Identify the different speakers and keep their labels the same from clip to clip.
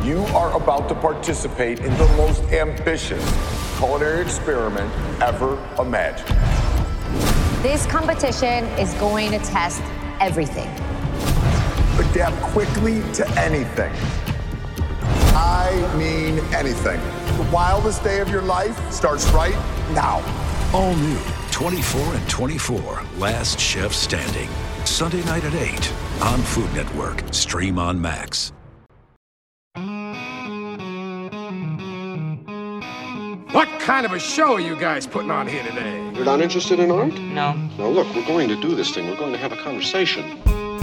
Speaker 1: You are about to participate in the most ambitious culinary experiment ever imagined.
Speaker 2: This competition is going to test everything.
Speaker 1: Adapt quickly to anything. I mean anything. The wildest day of your life starts right now.
Speaker 3: All new 24 and 24, Last Chef Standing. Sunday night at 8 on Food Network. Stream on Max.
Speaker 4: What kind of a show are you guys putting on here today?
Speaker 5: You're not interested in art?
Speaker 6: No.
Speaker 5: Now look, we're going to do this thing. We're going to have a conversation.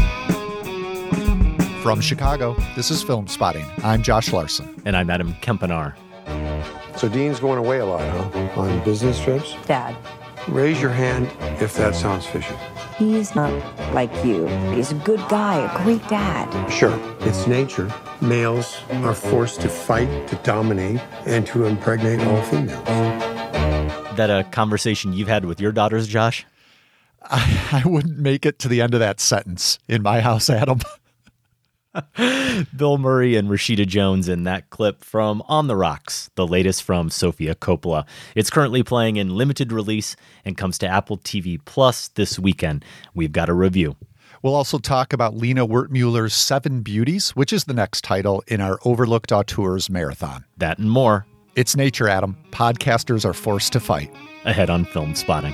Speaker 7: From Chicago, this is Film Spotting. I'm Josh Larson.
Speaker 8: And I'm Adam Kempenaar.
Speaker 9: So Dean's going away a lot, huh? On business trips?
Speaker 10: Dad.
Speaker 9: Raise your hand if that sounds fishy.
Speaker 10: He's not like you. He's a good guy, a great dad.
Speaker 9: Sure, it's nature. Males are forced to fight, to dominate, and to impregnate all females.
Speaker 8: That a conversation you've had with your daughters, Josh?
Speaker 7: I wouldn't make it to the end of that sentence in my house, Adam.
Speaker 8: Bill Murray and Rashida Jones in that clip from On the Rocks, the latest from Sofia Coppola. It's currently playing in limited release and comes to Apple TV Plus this weekend. We've got a review.
Speaker 7: We'll also talk about Lina Wertmüller's Seven Beauties, which is the next title in our Overlooked Auteurs marathon.
Speaker 8: That and more.
Speaker 7: It's nature, Adam. Podcasters are forced to fight.
Speaker 8: Ahead on Film Spotting.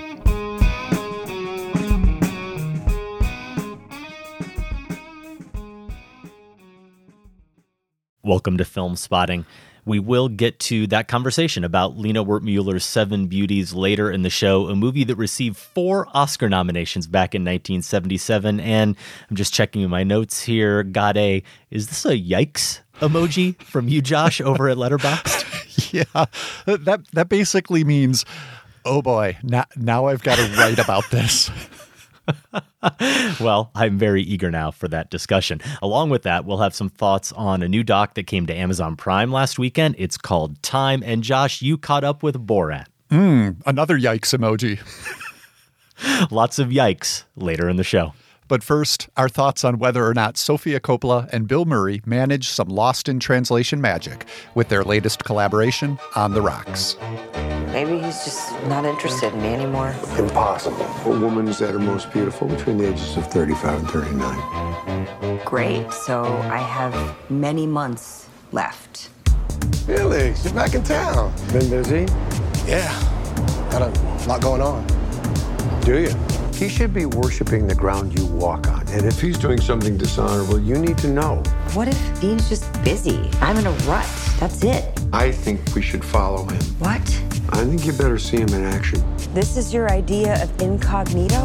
Speaker 8: Welcome to Film Spotting. We will get to that conversation about Lina Wertmüller's Seven Beauties later in the show, a movie that received 4 Oscar nominations back in 1977. And I'm just checking my notes here. Got a, is this a yikes emoji from you, Josh, over at Letterboxd?
Speaker 7: Yeah, that basically means, oh boy, now I've got to write about this.
Speaker 8: Well, I'm very eager now for that discussion. Along with that, we'll have some thoughts on a new doc that came to Amazon Prime last weekend. It's called Time. And Josh, you caught up with Borat.
Speaker 7: Another yikes emoji.
Speaker 8: Lots of yikes later in the show.
Speaker 7: But first, our thoughts on whether or not Sofia Coppola and Bill Murray managed some lost in translation magic with their latest collaboration, On the Rocks.
Speaker 10: Maybe he's just not interested in me anymore.
Speaker 9: Impossible. A woman is at her most beautiful between the ages of 35 and 39.
Speaker 10: Great. So I have many months left.
Speaker 4: Felix, you're back in town.
Speaker 9: Been busy?
Speaker 4: Yeah. Got a lot going on.
Speaker 9: Do you? He should be worshiping the ground you walk on. And if he's doing something dishonorable, you need to know.
Speaker 10: What if Dean's just busy? I'm in a rut. That's it.
Speaker 9: I think we should follow him.
Speaker 10: What?
Speaker 9: I think you better see him in action.
Speaker 10: This is your idea of incognito?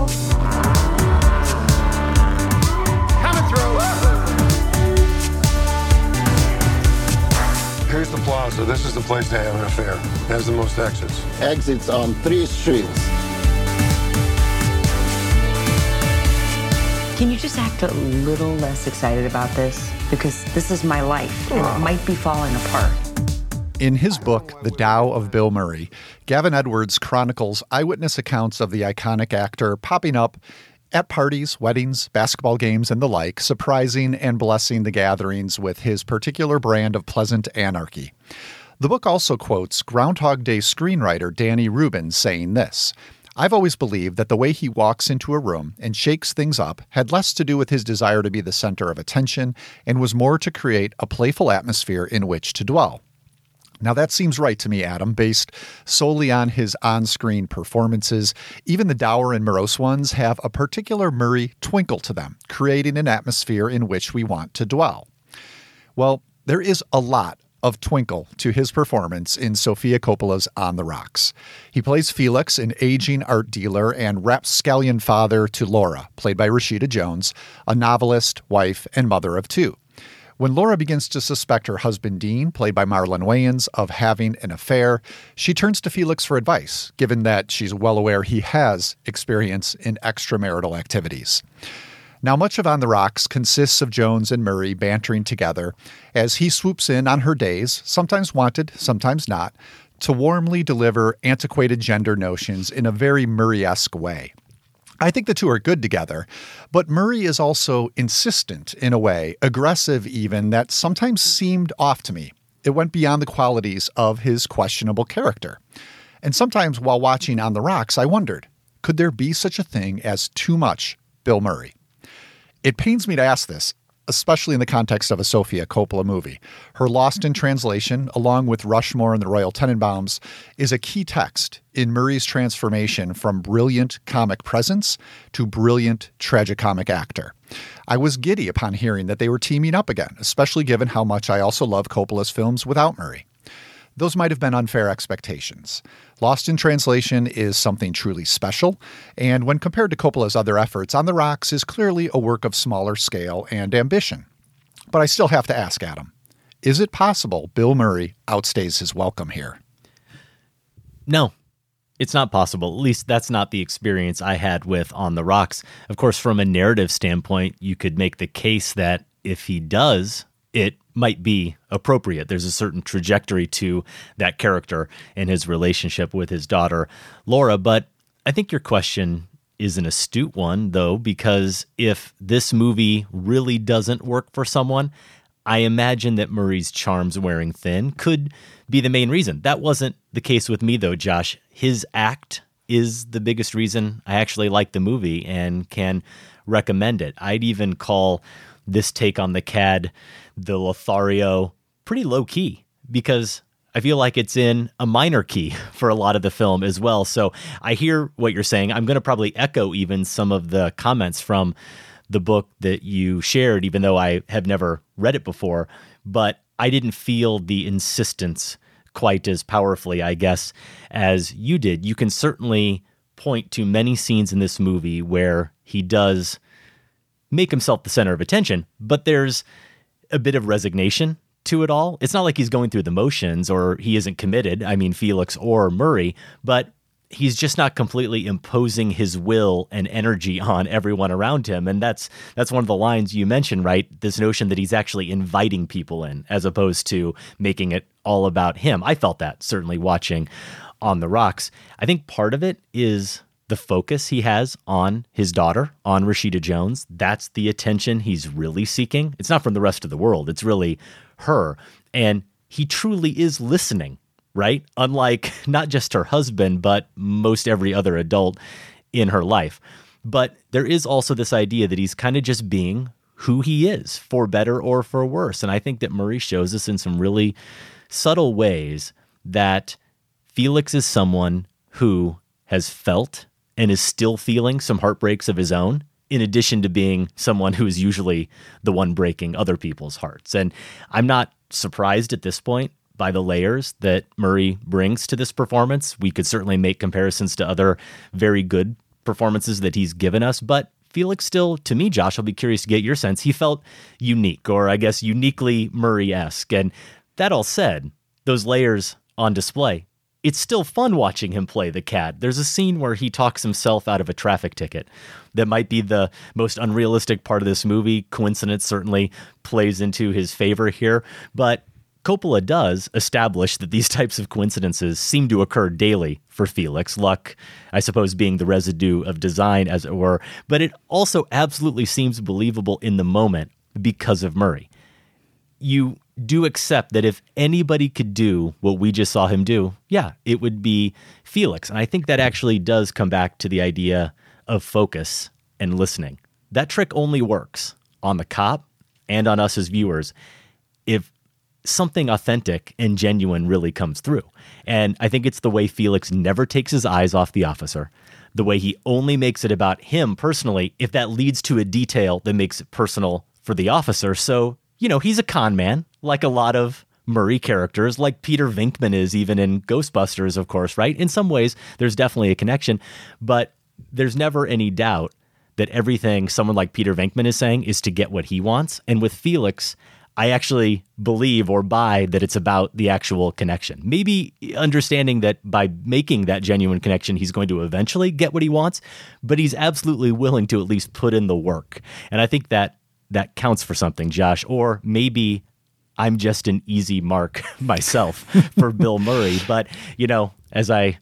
Speaker 4: Coming through.
Speaker 9: Here's the plaza. This is the place to have an affair. It has the most exits.
Speaker 11: Exits on 3 streets.
Speaker 10: Can you just act a little less excited about this? Because this is my life, and it might be falling apart.
Speaker 7: In his book, The Tao of Bill Murray, Gavin Edwards chronicles eyewitness accounts of the iconic actor popping up at parties, weddings, basketball games, and the like, surprising and blessing the gatherings with his particular brand of pleasant anarchy. The book also quotes Groundhog Day screenwriter Danny Rubin saying this: I've always believed that the way he walks into a room and shakes things up had less to do with his desire to be the center of attention and was more to create a playful atmosphere in which to dwell. Now that seems right to me, Adam, based solely on his on-screen performances. Even the dour and morose ones have a particular Murray twinkle to them, creating an atmosphere in which we want to dwell. Well, there is a lot of twinkle to his performance in Sofia Coppola's On the Rocks. He plays Felix, an aging art dealer and rapscallion father to Laura, played by Rashida Jones, a novelist, wife, and mother of 2. When Laura begins to suspect her husband Dean, played by Marlon Wayans, of having an affair, she turns to Felix for advice, given that she's well aware he has experience in extramarital activities. Now, much of On the Rocks consists of Jones and Murray bantering together as he swoops in on her days, sometimes wanted, sometimes not, to warmly deliver antiquated gender notions in a very Murray-esque way. I think the two are good together, but Murray is also insistent in a way, aggressive even, that sometimes seemed off to me. It went beyond the qualities of his questionable character. And sometimes while watching On the Rocks, I wondered, could there be such a thing as too much Bill Murray? It pains me to ask this, especially in the context of a Sofia Coppola movie. Her Lost in Translation, along with Rushmore and the Royal Tenenbaums, is a key text in Murray's transformation from brilliant comic presence to brilliant tragicomic actor. I was giddy upon hearing that they were teaming up again, especially given how much I also love Coppola's films without Murray. Those might have been unfair expectations. Lost in Translation is something truly special, and when compared to Coppola's other efforts, On the Rocks is clearly a work of smaller scale and ambition. But I still have to ask Adam, is it possible Bill Murray outstays his welcome here?
Speaker 8: No, it's not possible. At least that's not the experience I had with On the Rocks. Of course, from a narrative standpoint, you could make the case that if he does, it might be appropriate. There's a certain trajectory to that character and his relationship with his daughter, Laura. But I think your question is an astute one, though, because if this movie really doesn't work for someone, I imagine that Murray's charms wearing thin could be the main reason. That wasn't the case with me, though, Josh. His act is the biggest reason I actually like the movie and can recommend it. I'd even call this take on the CAD, the Lothario, pretty low key, because I feel like it's in a minor key for a lot of the film as well. So I hear what you're saying. I'm going to probably echo even some of the comments from the book that you shared, even though I have never read it before, but I didn't feel the insistence quite as powerfully, I guess, as you did. You can certainly point to many scenes in this movie where he does make himself the center of attention, but there's a bit of resignation to it all. It's not like he's going through the motions or he isn't committed. I mean, Felix or Murray, but he's just not completely imposing his will and energy on everyone around him. And that's one of the lines you mentioned, right? This notion that he's actually inviting people in as opposed to making it all about him. I felt that certainly watching On the Rocks. I think part of it is the focus he has on his daughter, on Rashida Jones. That's the attention he's really seeking. It's not from the rest of the world. It's really her. And he truly is listening, right? Unlike not just her husband, but most every other adult in her life. But there is also this idea that he's kind of just being who he is, for better or for worse. And I think that Murray shows us in some really subtle ways that Felix is someone who has felt and is still feeling some heartbreaks of his own, in addition to being someone who is usually the one breaking other people's hearts. And I'm not surprised at this point by the layers that Murray brings to this performance. We could certainly make comparisons to other very good performances that he's given us, but Felix still, to me, Josh, I'll be curious to get your sense, he felt unique, or I guess uniquely Murray-esque. And that all said, those layers on display, it's still fun watching him play the CAD. There's a scene where he talks himself out of a traffic ticket. That might be the most unrealistic part of this movie. Coincidence certainly plays into his favor here, but Coppola does establish that these types of coincidences seem to occur daily for Felix. Luck, I suppose, being the residue of design, as it were. But it also absolutely seems believable in the moment because of Murray. You do accept that if anybody could do what we just saw him do, yeah, it would be Felix. And I think that actually does come back to the idea of focus and listening. That trick only works on the cop and on us as viewers if something authentic and genuine really comes through. And I think it's the way Felix never takes his eyes off the officer, the way he only makes it about him personally, if that leads to a detail that makes it personal for the officer. So, you know, he's a con man, like a lot of Murray characters, like Peter Venkman is even in Ghostbusters, of course, right? In some ways, there's definitely a connection, but there's never any doubt that everything someone like Peter Venkman is saying is to get what he wants. And with Felix, I actually believe or buy that it's about the actual connection. Maybe understanding that by making that genuine connection, he's going to eventually get what he wants, but he's absolutely willing to at least put in the work. And I think that counts for something, Josh. Or maybe I'm just an easy mark myself for Bill Murray. But, you know, as I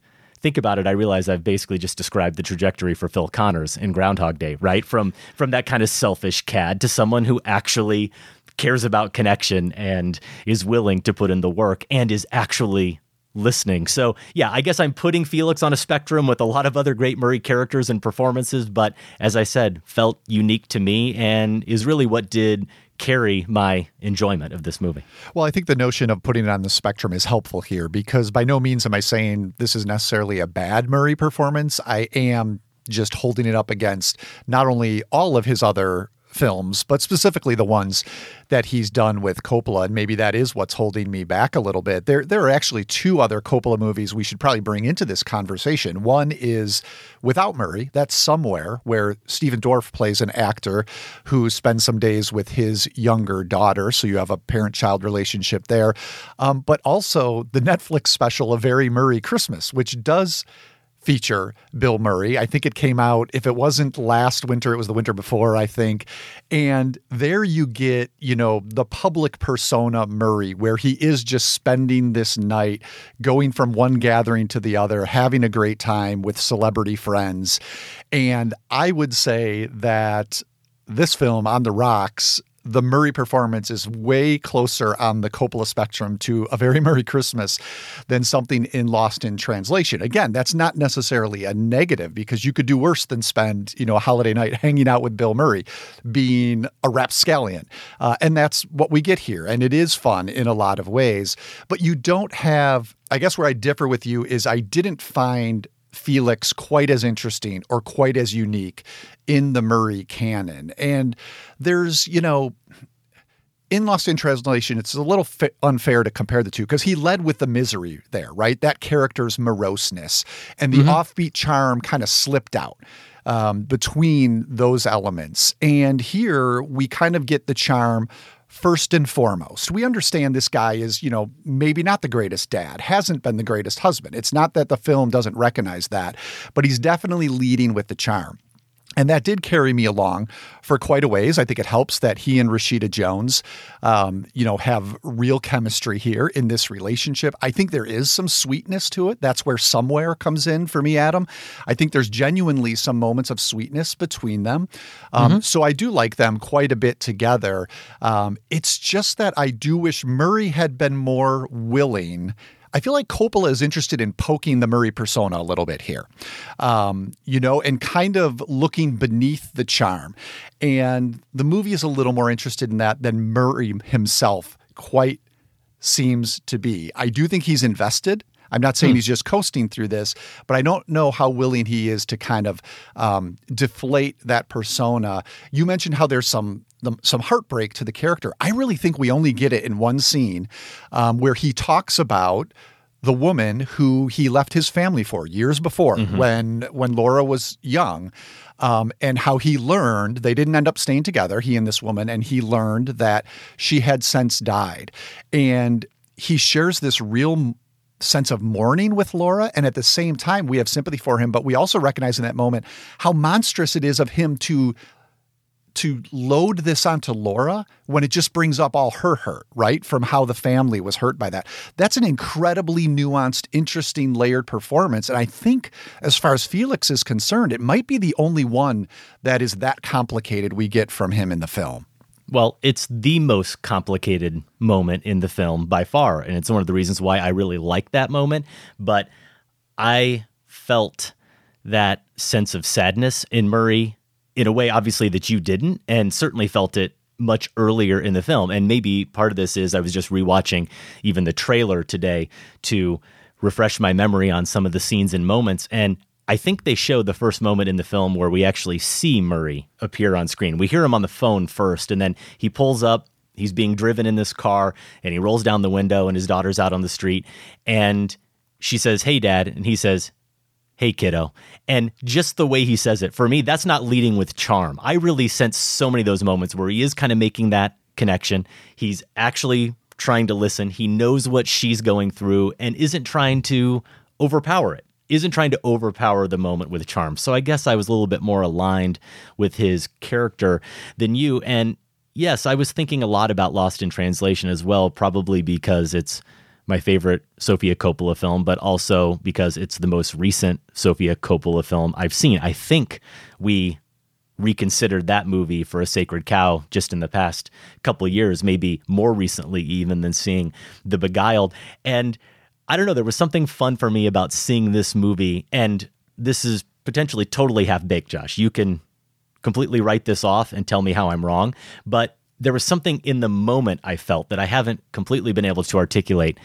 Speaker 8: think about it, I realize I've basically just described the trajectory for Phil Connors in Groundhog Day, right? From that kind of selfish cad to someone who actually cares about connection and is willing to put in the work and is actually listening. So yeah, I guess I'm putting Felix on a spectrum with a lot of other great Murray characters and performances, but as I said, felt unique to me and is really what did carry my enjoyment of this movie.
Speaker 7: Well, I think the notion of putting it on the spectrum is helpful here because by no means am I saying this is necessarily a bad Murray performance. I am just holding it up against not only all of his other films, but specifically the ones that he's done with Coppola. And maybe that is what's holding me back a little bit. There are actually two other Coppola movies we should probably bring into this conversation. One is without Murray, that's Somewhere, where Stephen Dorff plays an actor who spends some days with his younger daughter. So you have a parent-child relationship there. But also the Netflix special, A Very Murray Christmas, which does feature Bill Murray. I think it came out, if it wasn't last winter, it was the winter before, I think. And there you get, the public persona Murray, where he is just spending this night, going from one gathering to the other, having a great time with celebrity friends. And I would say that this film, On the Rocks, the Murray performance is way closer on the Coppola spectrum to A Very Murray Christmas than something in Lost in Translation. Again, that's not necessarily a negative because you could do worse than spend, a holiday night hanging out with Bill Murray, being a rapscallion. And that's what we get here. And it is fun in a lot of ways. But you don't have, I guess where I differ with you is I didn't find Felix quite as interesting or quite as unique in the Murray canon. And there's, in Lost in Translation, it's a little unfair to compare the two because he led with the misery there, right? That character's moroseness and the offbeat charm kind of slipped out between those elements. And here we kind of get the charm first and foremost. We understand this guy is, maybe not the greatest dad, hasn't been the greatest husband. It's not that the film doesn't recognize that, but he's definitely leading with the charm. And that did carry me along for quite a ways. I think it helps that he and Rashida Jones, have real chemistry here in this relationship. I think there is some sweetness to it. That's where Somewhere comes in for me, Adam. I think there's genuinely some moments of sweetness between them. So I do like them quite a bit together. It's just that I do wish Murray had been more willing. I feel like Coppola is interested in poking the Murray persona a little bit here, and kind of looking beneath the charm. And the movie is a little more interested in that than Murray himself quite seems to be. I do think he's invested. I'm not saying he's just coasting through this, but I don't know how willing he is to kind of deflate that persona. You mentioned how there's some heartbreak to the character. I really think we only get it in one scene where he talks about the woman who he left his family for years before when Laura was young, and how he learned they didn't end up staying together, he and this woman, and he learned that she had since died. And he shares this real sense of mourning with Laura. And at the same time, we have sympathy for him, but we also recognize in that moment how monstrous it is of him to load this onto Laura when it just brings up all her hurt, right? From how the family was hurt by that. That's an incredibly nuanced, interesting, layered performance. And I think as far as Felix is concerned, it might be the only one that is that complicated we get from him in the film.
Speaker 8: Well, it's the most complicated moment in the film by far, and it's one of the reasons why I really like that moment. But I felt that sense of sadness in Murray in a way, obviously, that you didn't, and certainly felt it much earlier in the film. And maybe part of this is I was just rewatching even the trailer today to refresh my memory on some of the scenes and moments, and I think they show the first moment in the film where we actually see Murray appear on screen. We hear him on the phone first, and then he pulls up, he's being driven in this car, and he rolls down the window, and his daughter's out on the street, and she says, "Hey, Dad," and he says, "Hey, kiddo." And just the way he says it, for me, that's not leading with charm. I really sense so many of those moments where he is kind of making that connection. He's actually trying to listen. He knows what she's going through and isn't trying to overpower it. Isn't trying to overpower the moment with charm. So I guess I was a little bit more aligned with his character than you. And yes, I was thinking a lot about Lost in Translation as well, probably because it's my favorite Sofia Coppola film, but also because it's the most recent Sofia Coppola film I've seen. I think we reconsidered that movie for A Sacred Cow just in the past couple of years, maybe more recently even than seeing The Beguiled. And I don't know, there was something fun for me about seeing this movie, and this is potentially totally half-baked, Josh. You can completely write this off and tell me how I'm wrong, but there was something in the moment I felt that I haven't completely been able to articulate,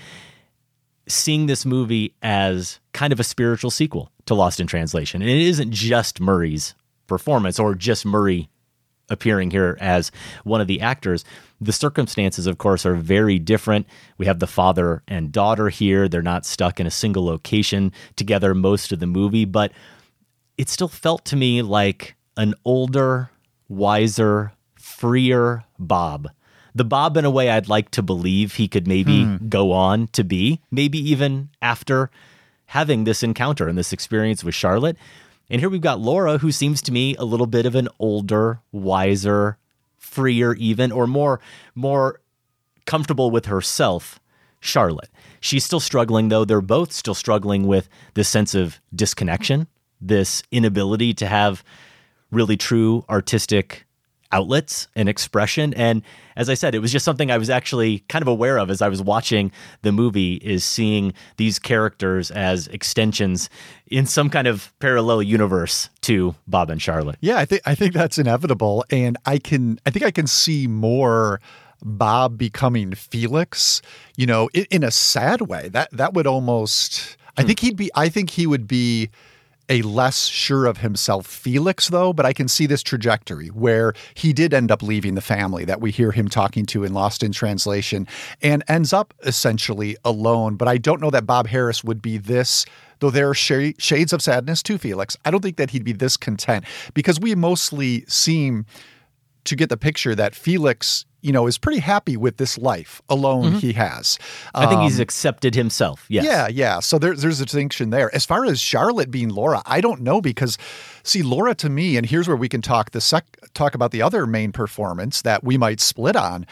Speaker 8: seeing this movie as kind of a spiritual sequel to Lost in Translation. And it isn't just Murray's performance or just Murray appearing here as one of the actors. The circumstances, of course, are very different. We have the father and daughter here. They're not stuck in a single location together most of the movie, but it still felt to me like an older, wiser, freer Bob. The Bob, in a way, I'd like to believe he could maybe go on to be, maybe even after having this encounter and this experience with Charlotte. And here we've got Laura, who seems to me a little bit of an older, wiser, freer even, or more comfortable with herself, Charlotte. She's still struggling, though. They're both still struggling with this sense of disconnection, this inability to have really true artistic outlets and expression. And as I said, it was just something I was actually kind of aware of as I was watching the movie, is seeing these characters as extensions in some kind of parallel universe to Bob and Charlotte.
Speaker 7: Yeah, I think that's inevitable. And I think I can see more Bob becoming Felix, in a sad way. That would almost, I think he would be a less sure of himself Felix, though, but I can see this trajectory where he did end up leaving the family that we hear him talking to in Lost in Translation and ends up essentially alone. But I don't know that Bob Harris would be this, though there are shades of sadness to Felix. I don't think that he'd be this content, because we mostly seem to get the picture that Felix, is pretty happy with this life alone he has.
Speaker 8: I think he's accepted himself. Yes. Yeah.
Speaker 7: So there's a distinction there. As far as Charlotte being Laura, I don't know, because see, Laura to me, and here's where we can talk about the other main performance that we might split on.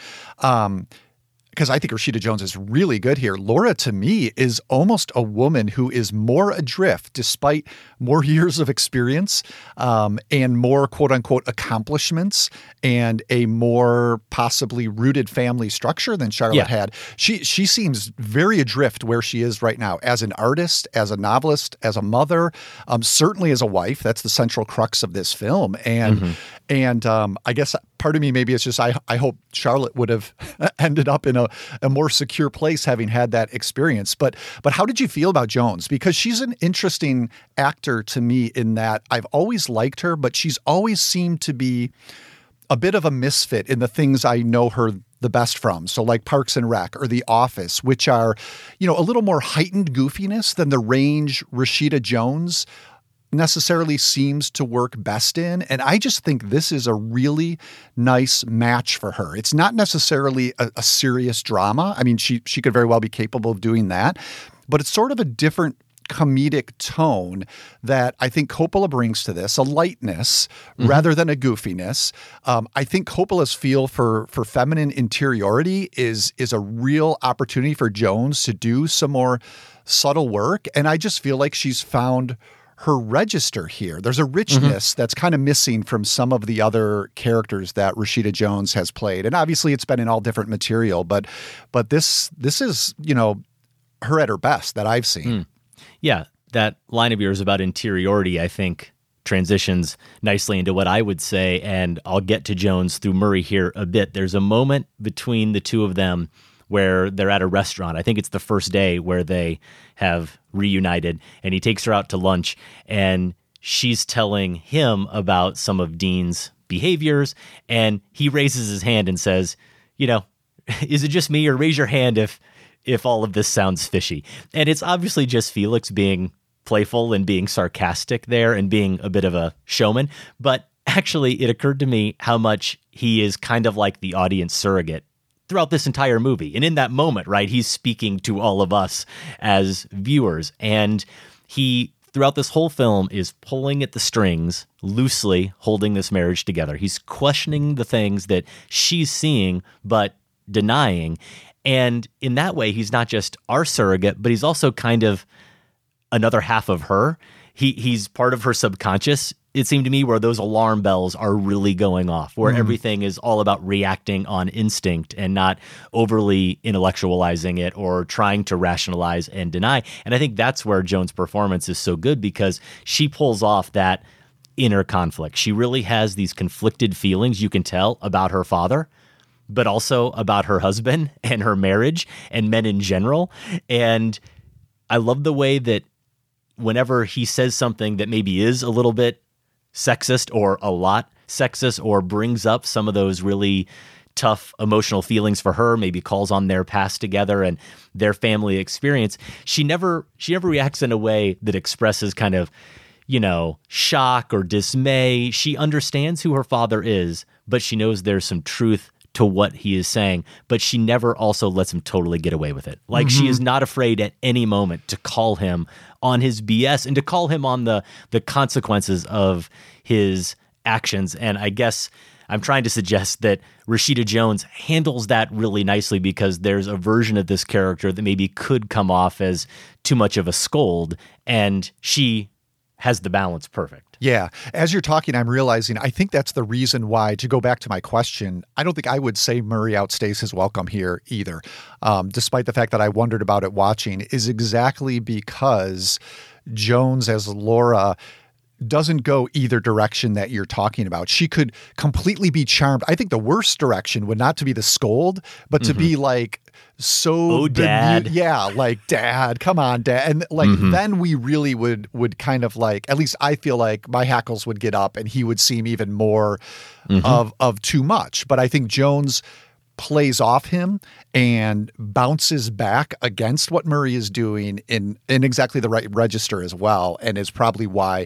Speaker 7: Because I think Rashida Jones is really good here. Laura, to me, is almost a woman who is more adrift, despite more years of experience and more quote-unquote accomplishments and a more possibly rooted family structure than Charlotte had. She seems very adrift where she is right now, as an artist, as a novelist, as a mother, certainly as a wife. That's the central crux of this film. And I guess part of me, maybe it's just I hope Charlotte would have ended up in a more secure place having had that experience. But how did you feel about Jones? Because she's an interesting actor to me in that I've always liked her, but she's always seemed to be a bit of a misfit in the things I know her the best from. So like Parks and Rec or The Office, which are, a little more heightened goofiness than the range Rashida Jones necessarily seems to work best in. And I just think this is a really nice match for her. It's not necessarily a serious drama. I mean, she could very well be capable of doing that, but it's sort of a different comedic tone that I think Coppola brings to this, a lightness rather than a goofiness. I think Coppola's feel for feminine interiority is a real opportunity for Jones to do some more subtle work. And I just feel like she's found her register here. There's a richness that's kind of missing from some of the other characters that Rashida Jones has played. And obviously it's been in all different material, but this is, her at her best that I've seen.
Speaker 8: Yeah, that line of yours about interiority, I think, transitions nicely into what I would say, and I'll get to Jones through Murray here a bit. There's a moment between the two of them where they're at a restaurant. I think it's the first day where they have reunited, and he takes her out to lunch, and she's telling him about some of Dean's behaviors, and he raises his hand and says, is it just me, or raise your hand if all of this sounds fishy? And it's obviously just Felix being playful and being sarcastic there and being a bit of a showman. But actually, it occurred to me how much he is kind of like the audience surrogate throughout this entire movie. And in that moment, right, he's speaking to all of us as viewers. And he, throughout this whole film, is pulling at the strings, loosely holding this marriage together. He's questioning the things that she's seeing, but denying. And in that way, he's not just our surrogate, but he's also kind of another half of her. He's part of her subconscious, it seemed to me, where those alarm bells are really going off, where everything is all about reacting on instinct and not overly intellectualizing it or trying to rationalize and deny. And I think that's where Joan's performance is so good, because she pulls off that inner conflict. She really has these conflicted feelings, you can tell, about her father, but also about her husband and her marriage and men in general. And I love the way that whenever he says something that maybe is a little bit sexist or a lot sexist or brings up some of those really tough emotional feelings for her, maybe calls on their past together and their family experience, she never reacts in a way that expresses kind of, shock or dismay. She understands who her father is, but she knows there's some truth to what he is saying, but she never also lets him totally get away with it. Like she is not afraid at any moment to call him on his BS and to call him on the consequences of his actions. And I guess I'm trying to suggest that Rashida Jones handles that really nicely, because there's a version of this character that maybe could come off as too much of a scold, and she has the balance perfect.
Speaker 7: Yeah. As you're talking, I'm realizing I think that's the reason why, to go back to my question, I don't think I would say Murray outstays his welcome here either, despite the fact that I wondered about it watching, is exactly because Jones as Laura doesn't go either direction that you're talking about. She could completely be charmed. I think the worst direction would not to be the scold, but to be like, so
Speaker 8: Dad.
Speaker 7: Like, Dad, come on, Dad. And like, then we really would kind of like, at least I feel like my hackles would get up and he would seem even more of too much. But I think Jones plays off him and bounces back against what Murray is doing in exactly the right register as well, and is probably why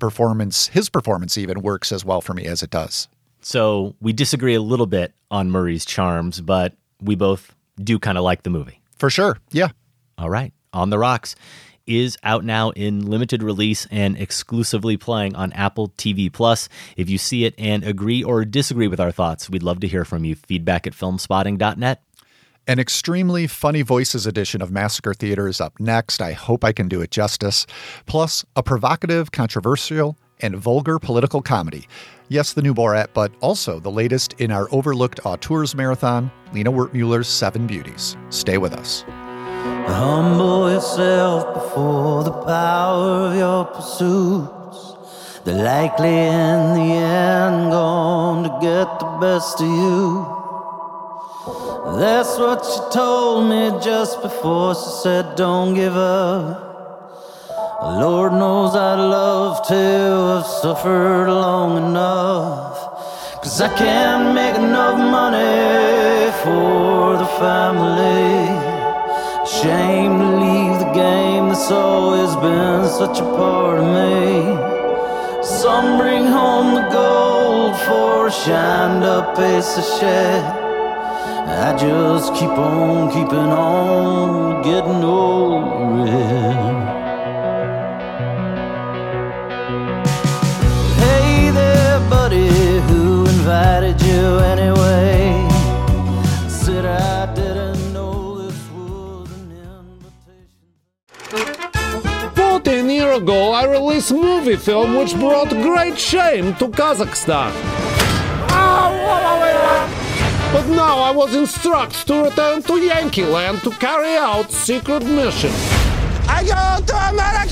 Speaker 7: his performance even works as well for me as it does.
Speaker 8: So we disagree a little bit on Murray's charms, but we both do kind of like the movie.
Speaker 7: For sure. Yeah.
Speaker 8: All right. On the Rocks is out now in limited release and exclusively playing on Apple TV+. If you see it and agree or disagree with our thoughts, we'd love to hear from you. Feedback at filmspotting.net.
Speaker 7: An extremely funny voices edition of Massacre Theater is up next. I hope I can do it justice. Plus, a provocative, controversial, and vulgar political comedy. Yes, the new Borat, but also the latest in our overlooked auteurs marathon, Lena Wertmüller's Seven Beauties. Stay with us.
Speaker 6: Humble yourself before the power of your pursuits. They're likely in the end going to get the best of you. That's what she told me just before she said don't give up. Lord knows I'd love to have suffered long enough, 'cause I can't make enough money for the family. Shame to leave the game that's always been such a part of me. Some bring home the gold for a shined up piece of shit. I just keep on keeping on, getting over it. Hey there, buddy, who invited you anyway? Said I didn't know this was an invitation.
Speaker 12: 14 years ago, I released a movie film which brought great shame to Kazakhstan. But now I was instructed to return to Yankee Land to carry out secret mission. I go to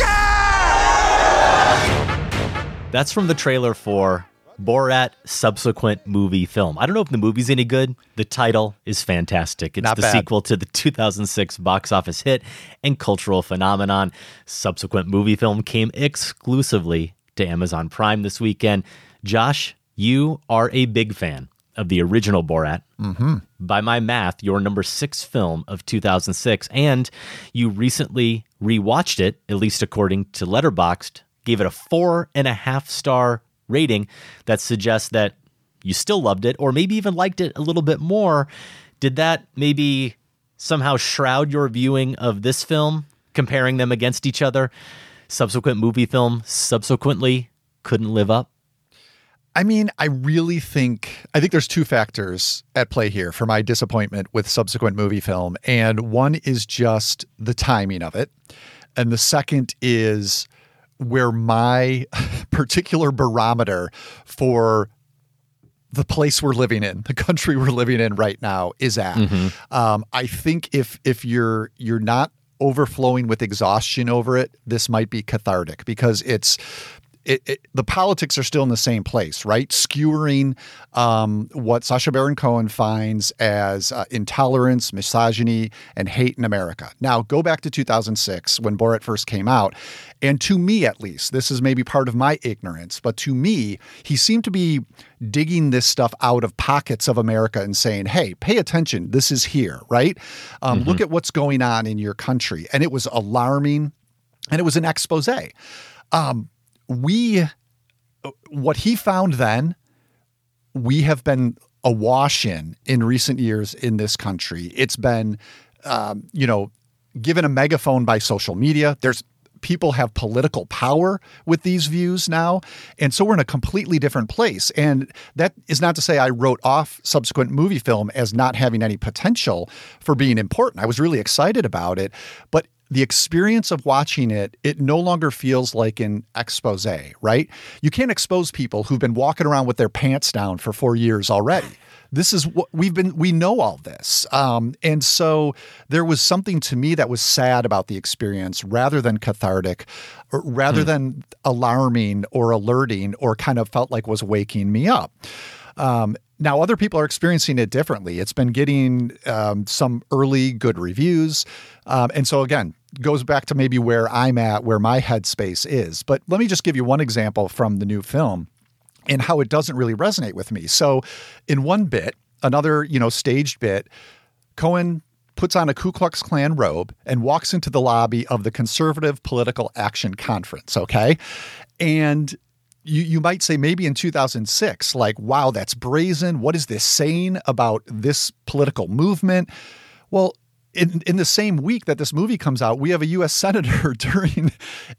Speaker 12: America!
Speaker 8: That's from the trailer for Borat subsequent movie film. I don't know if the movie's any good. The title is fantastic. It's
Speaker 7: Not
Speaker 8: the
Speaker 7: bad.
Speaker 8: sequel to the 2006 box office hit and cultural phenomenon. Subsequent movie film came exclusively to Amazon Prime this weekend. Josh, you are a big fan of the original Borat. By my math, your number 6 film of 2006, and you recently rewatched it, at least according to Letterboxd, gave it a 4.5-star rating. That suggests that you still loved it, or maybe even liked it a little bit more. Did that maybe somehow shroud your viewing of this film, comparing them against each other? Subsequent movie film subsequently couldn't live up?
Speaker 7: I mean, I think there's two factors at play here for my disappointment with subsequent movie film. And one is just the timing of it. And the second is where my particular barometer for the place we're living in, the country we're living in right now is at. I think if you're not overflowing with exhaustion over it, this might be cathartic because the politics are still in the same place, right? Skewering what Sacha Baron Cohen finds as intolerance, misogyny, and hate in America. Now, go back to 2006 when Borat first came out. And to me, at least, this is maybe part of my ignorance, but to me, he seemed to be digging this stuff out of pockets of America and saying, hey, pay attention. This is here, right? Look at what's going on in your country. And it was alarming, and it was an expose. What he found then, we have been awash in recent years in this country. It's been, given a megaphone by social media. People have political power with these views now. And so we're in a completely different place. And that is not to say I wrote off subsequent movie film as not having any potential for being important. I was really excited about it, but the experience of watching it no longer feels like an expose, right? You can't expose people who've been walking around with their pants down for 4 years already. This is what we know all this. And so there was something to me that was sad about the experience rather than cathartic, or rather than alarming or alerting or kind of felt like was waking me up. Now, other people are experiencing it differently. It's been getting some early good reviews. And so, again, goes back to maybe where I'm at, where my headspace is. But let me just give you one example from the new film and how it doesn't really resonate with me. So in one bit, another, staged bit, Cohen puts on a Ku Klux Klan robe and walks into the lobby of the Conservative Political Action Conference, okay? And you might say maybe in 2006, like, wow, that's brazen. What is this saying about this political movement? Well, in the same week that this movie comes out, we have a U.S. Senator during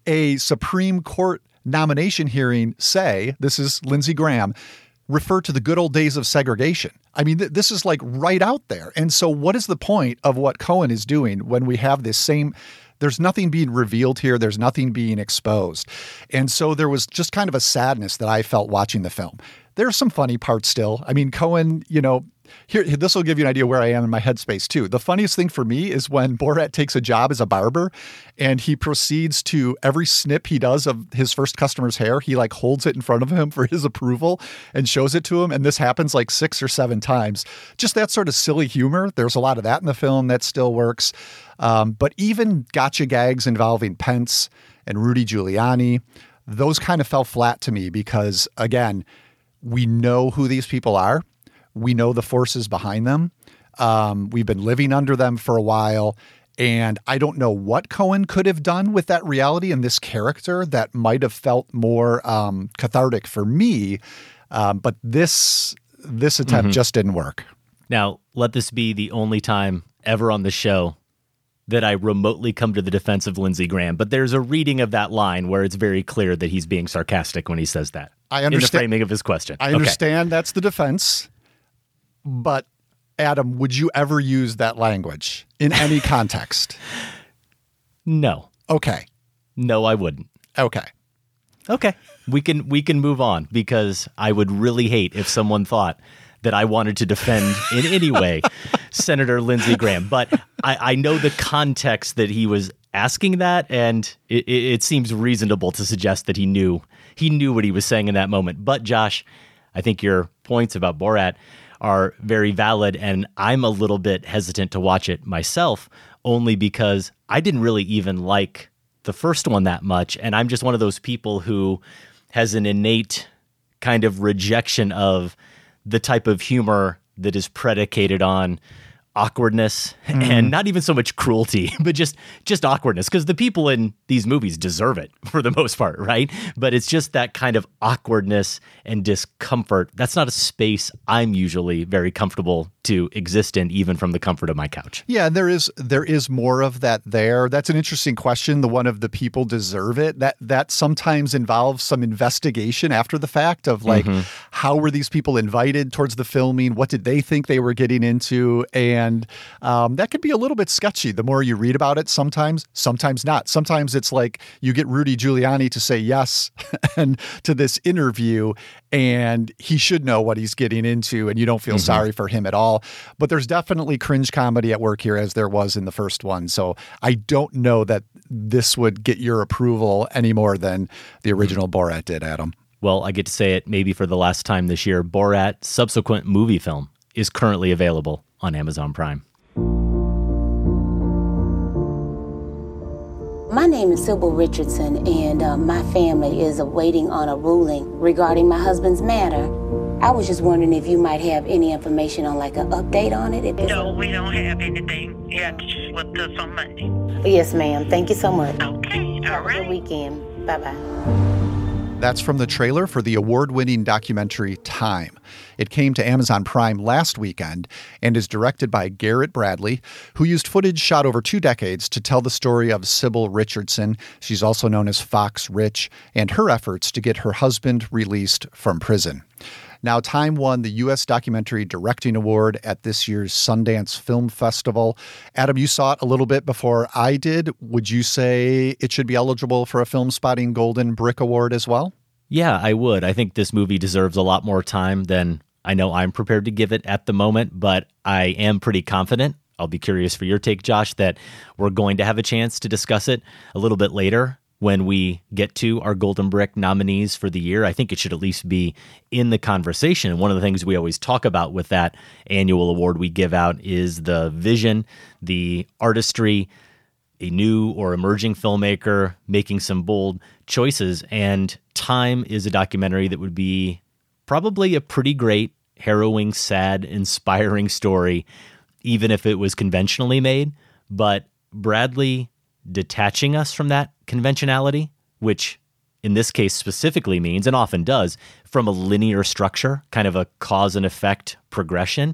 Speaker 7: a Supreme Court nomination hearing say, this is Lindsey Graham, refer to the good old days of segregation. I mean, this is like right out there. And so what is the point of what Cohen is doing when we have this same... There's nothing being revealed here. There's nothing being exposed. And so there was just kind of a sadness that I felt watching the film. There are some funny parts still. I mean, Cohen, here, this will give you an idea where I am in my headspace too. The funniest thing for me is when Borat takes a job as a barber and he proceeds to, every snip he does of his first customer's hair, he like holds it in front of him for his approval and shows it to him. And this happens like 6 or 7 times. Just that sort of silly humor. There's a lot of that in the film that still works. But even gotcha gags involving Pence and Rudy Giuliani, those kind of fell flat to me because, again, we know who these people are. We know the forces behind them. We've been living under them for a while. And I don't know what Cohen could have done with that reality and this character that might have felt more cathartic for me. But this attempt just didn't work.
Speaker 8: Now, let this be the only time ever on the show that I remotely come to the defense of Lindsey Graham. But there's a reading of that line where it's very clear that he's being sarcastic when he says that.
Speaker 7: I understand.
Speaker 8: In the framing of his question.
Speaker 7: I understand that's the defense. But Adam, would you ever use that language in any context?
Speaker 8: No.
Speaker 7: Okay.
Speaker 8: No, I wouldn't.
Speaker 7: Okay.
Speaker 8: Okay. We can move on because I would really hate if someone thought that I wanted to defend in any way Senator Lindsey Graham. But I know the context that he was asking that, and it seems reasonable to suggest that he knew what he was saying in that moment. But Josh, I think your points about Borat are very valid, and I'm a little bit hesitant to watch it myself, only because I didn't really even like the first one that much, and I'm just one of those people who has an innate kind of rejection of the type of humor that is predicated on awkwardness and not even so much cruelty, but just awkwardness, because the people in these movies deserve it for the most part, right? But it's just that kind of awkwardness and discomfort. That's not a space I'm usually very comfortable to exist in, even from the comfort of my couch.
Speaker 7: Yeah, there is more of that there. That's an interesting question. The one of the people deserve it. That sometimes involves some investigation after the fact of like, how were these people invited towards the filming? What did they think they were getting into? And that could be a little bit sketchy the more you read about it sometimes not. Sometimes it's like you get Rudy Giuliani to say yes and to this interview, and he should know what he's getting into, and you don't feel sorry for him at all. But there's definitely cringe comedy at work here, as there was in the first one. So I don't know that this would get your approval any more than the original Borat did, Adam.
Speaker 8: Well, I get to say it maybe for the last time this year. Borat subsequent movie film is currently available on Amazon Prime.
Speaker 13: My name is Sybil Richardson, and my family is awaiting on a ruling regarding my husband's matter. I was just wondering if you might have any information on like an update on it.
Speaker 14: No, we don't have anything. You have to just look to us on Monday.
Speaker 13: Yes, ma'am. Thank you so much.
Speaker 14: Okay,
Speaker 13: Have a good weekend. Bye-bye.
Speaker 7: That's from the trailer for the award-winning documentary Time. It came to Amazon Prime last weekend and is directed by Garrett Bradley, who used footage shot over 2 decades to tell the story of Sybil Richardson. She's also known as Fox Rich, and her efforts to get her husband released from prison. Now, Time won the U.S. Documentary Directing Award at this year's Sundance Film Festival. Adam, you saw it a little bit before I did. Would you say it should be eligible for a Film Spotting Golden Brick Award as well?
Speaker 8: Yeah, I would. I think this movie deserves a lot more time than I know I'm prepared to give it at the moment, but I am pretty confident. I'll be curious for your take, Josh, that we're going to have a chance to discuss it a little bit later when we get to our Golden Brick nominees for the year. I think it should at least be in the conversation. One of the things we always talk about with that annual award we give out is the vision, the artistry, a new or emerging filmmaker making some bold choices. And Time is a documentary that would be probably a pretty great, harrowing, sad, inspiring story, even if it was conventionally made. But Bradley detaching us from that conventionality, which in this case specifically means, and often does, from a linear structure, kind of a cause and effect progression,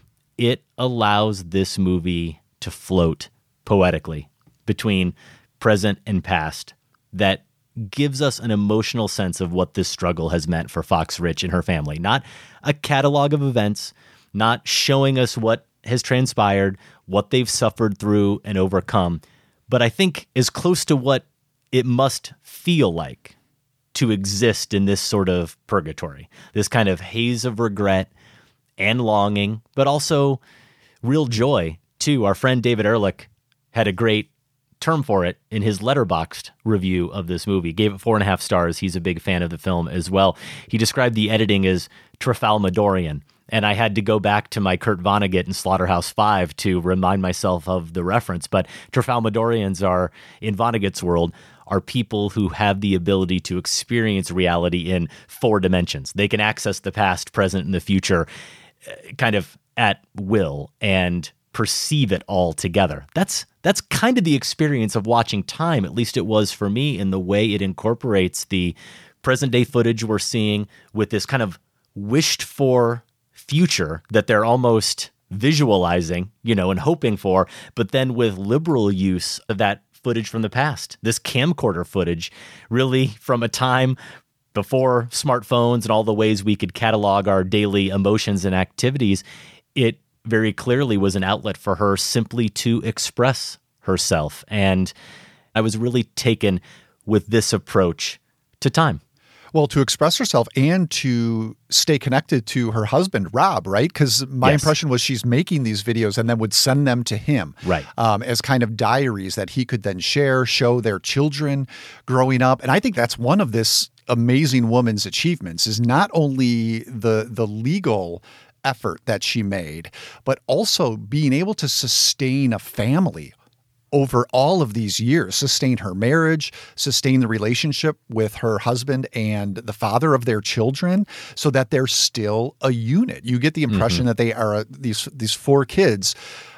Speaker 8: it allows this movie to float poetically between present and past that gives us an emotional sense of what this struggle has meant for Fox Rich and her family. Not a catalog of events, not showing us what has transpired, what they've suffered through and overcome, but I think is close to what it must feel like to exist in this sort of purgatory, this kind of haze of regret and longing, but also real joy, too. Our friend David Ehrlich had a great term for it in his Letterboxd review of this movie. Gave it 4.5 stars. He's a big fan of the film as well. He described the editing as Trafalmadorian, and I had to go back to my Kurt Vonnegut in Slaughterhouse-5 to remind myself of the reference. But Trafalmadorians are, in Vonnegut's world, are people who have the ability to experience reality in 4 dimensions. They can access the past, present, and the future kind of at will and perceive it all together. That's kind of the experience of watching Time, at least it was for me, in the way it incorporates the present-day footage we're seeing with this kind of wished-for future that they're almost visualizing, and hoping for, but then with liberal use of that footage from the past, this camcorder footage, really from a time before smartphones and all the ways we could catalog our daily emotions and activities. It very clearly was an outlet for her simply to express herself. And I was really taken with this approach to Time.
Speaker 7: Well, to express herself and to stay connected to her husband, Rob, right? Because my impression was she's making these videos and then would send them to him,
Speaker 8: right,
Speaker 7: as kind of diaries that he could then share, show their children growing up. And I think that's one of this amazing woman's achievements, is not only the legal effort that she made, but also being able to sustain a family over all of these years, sustain her marriage, sustain the relationship with her husband and the father of their children, so that they're still a unit. You get the impression that they are these 4 kids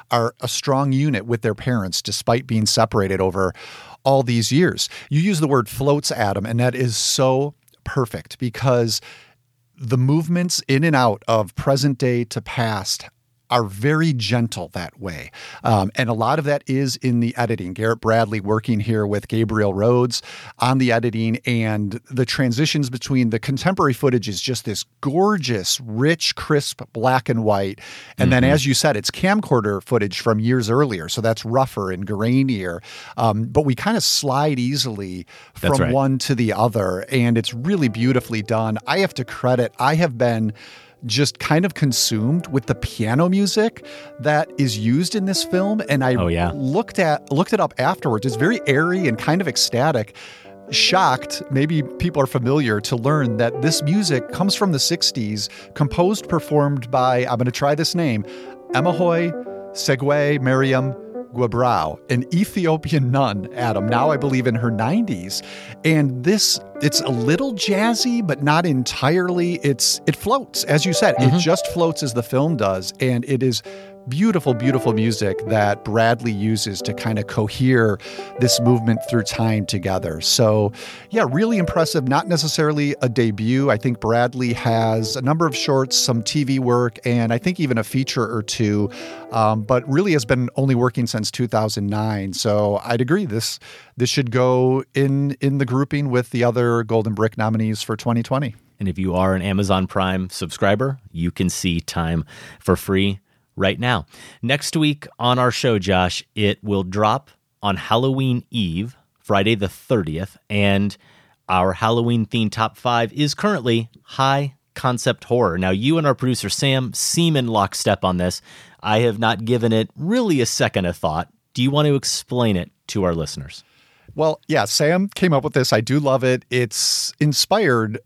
Speaker 7: are a strong unit with their parents despite being separated over all these years. You use the word floats, Adam, and that is so perfect because the movements in and out of present day to past are very gentle that way. And a lot of that is in the editing. Garrett Bradley working here with Gabriel Rhodes on the editing, and the transitions between the contemporary footage is just this gorgeous, rich, crisp black and white. And then, as you said, it's camcorder footage from years earlier. So that's rougher and grainier. But we kind of slide easily from one to the other. And it's really beautifully done. I have to credit, I have been just kind of consumed with the piano music that is used in this film. And I looked it up afterwards. It's very airy and kind of ecstatic. Shocked, maybe people are familiar, to learn that this music comes from the 60s, composed, performed by, I'm going to try this name, Emahoy Segwe Mariam Gwebrao, an Ethiopian nun, Adam, now I believe in her 90s. And it's a little jazzy, but not entirely. It floats, as you said. It just floats as the film does. And it is beautiful, beautiful music that Bradley uses to kind of cohere this movement through time together. So, yeah, really impressive. Not necessarily a debut. I think Bradley has a number of shorts, some TV work, and I think even a feature or two, but really has been only working since 2009. So I'd agree. This should go in the grouping with the other Golden Brick nominees for 2020.
Speaker 8: And if you are an Amazon Prime subscriber, you can see Time for free right now. Next week on our show, Josh, it will drop on Halloween Eve, Friday the 30th, and our Halloween-themed top 5 is currently high concept horror. Now, you and our producer Sam seem in lockstep on this. I have not given it really a second of thought. Do you want to explain it to our listeners?
Speaker 7: Well, yeah, Sam came up with this. I do love it. It's inspired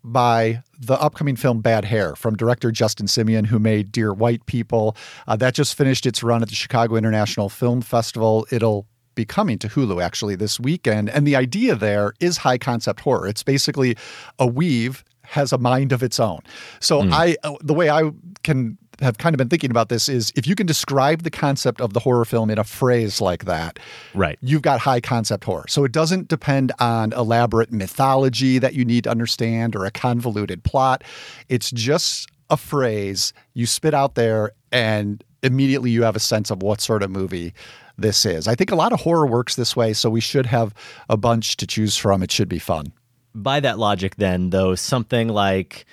Speaker 7: by the upcoming film Bad Hair from director Justin Simien, who made Dear White People. That just finished its run at the Chicago International Film Festival. It'll be coming to Hulu actually this weekend. And the idea there is high concept horror. It's basically a weave has a mind of its own. So the way I can have kind of been thinking about this is if you can describe the concept of the horror film in a phrase like that,
Speaker 8: right,
Speaker 7: you've got high concept horror. So it doesn't depend on elaborate mythology that you need to understand or a convoluted plot. It's just a phrase you spit out there and immediately you have a sense of what sort of movie this is. I think a lot of horror works this way, so we should have a bunch to choose from. It should be fun.
Speaker 8: By that logic then, though, something like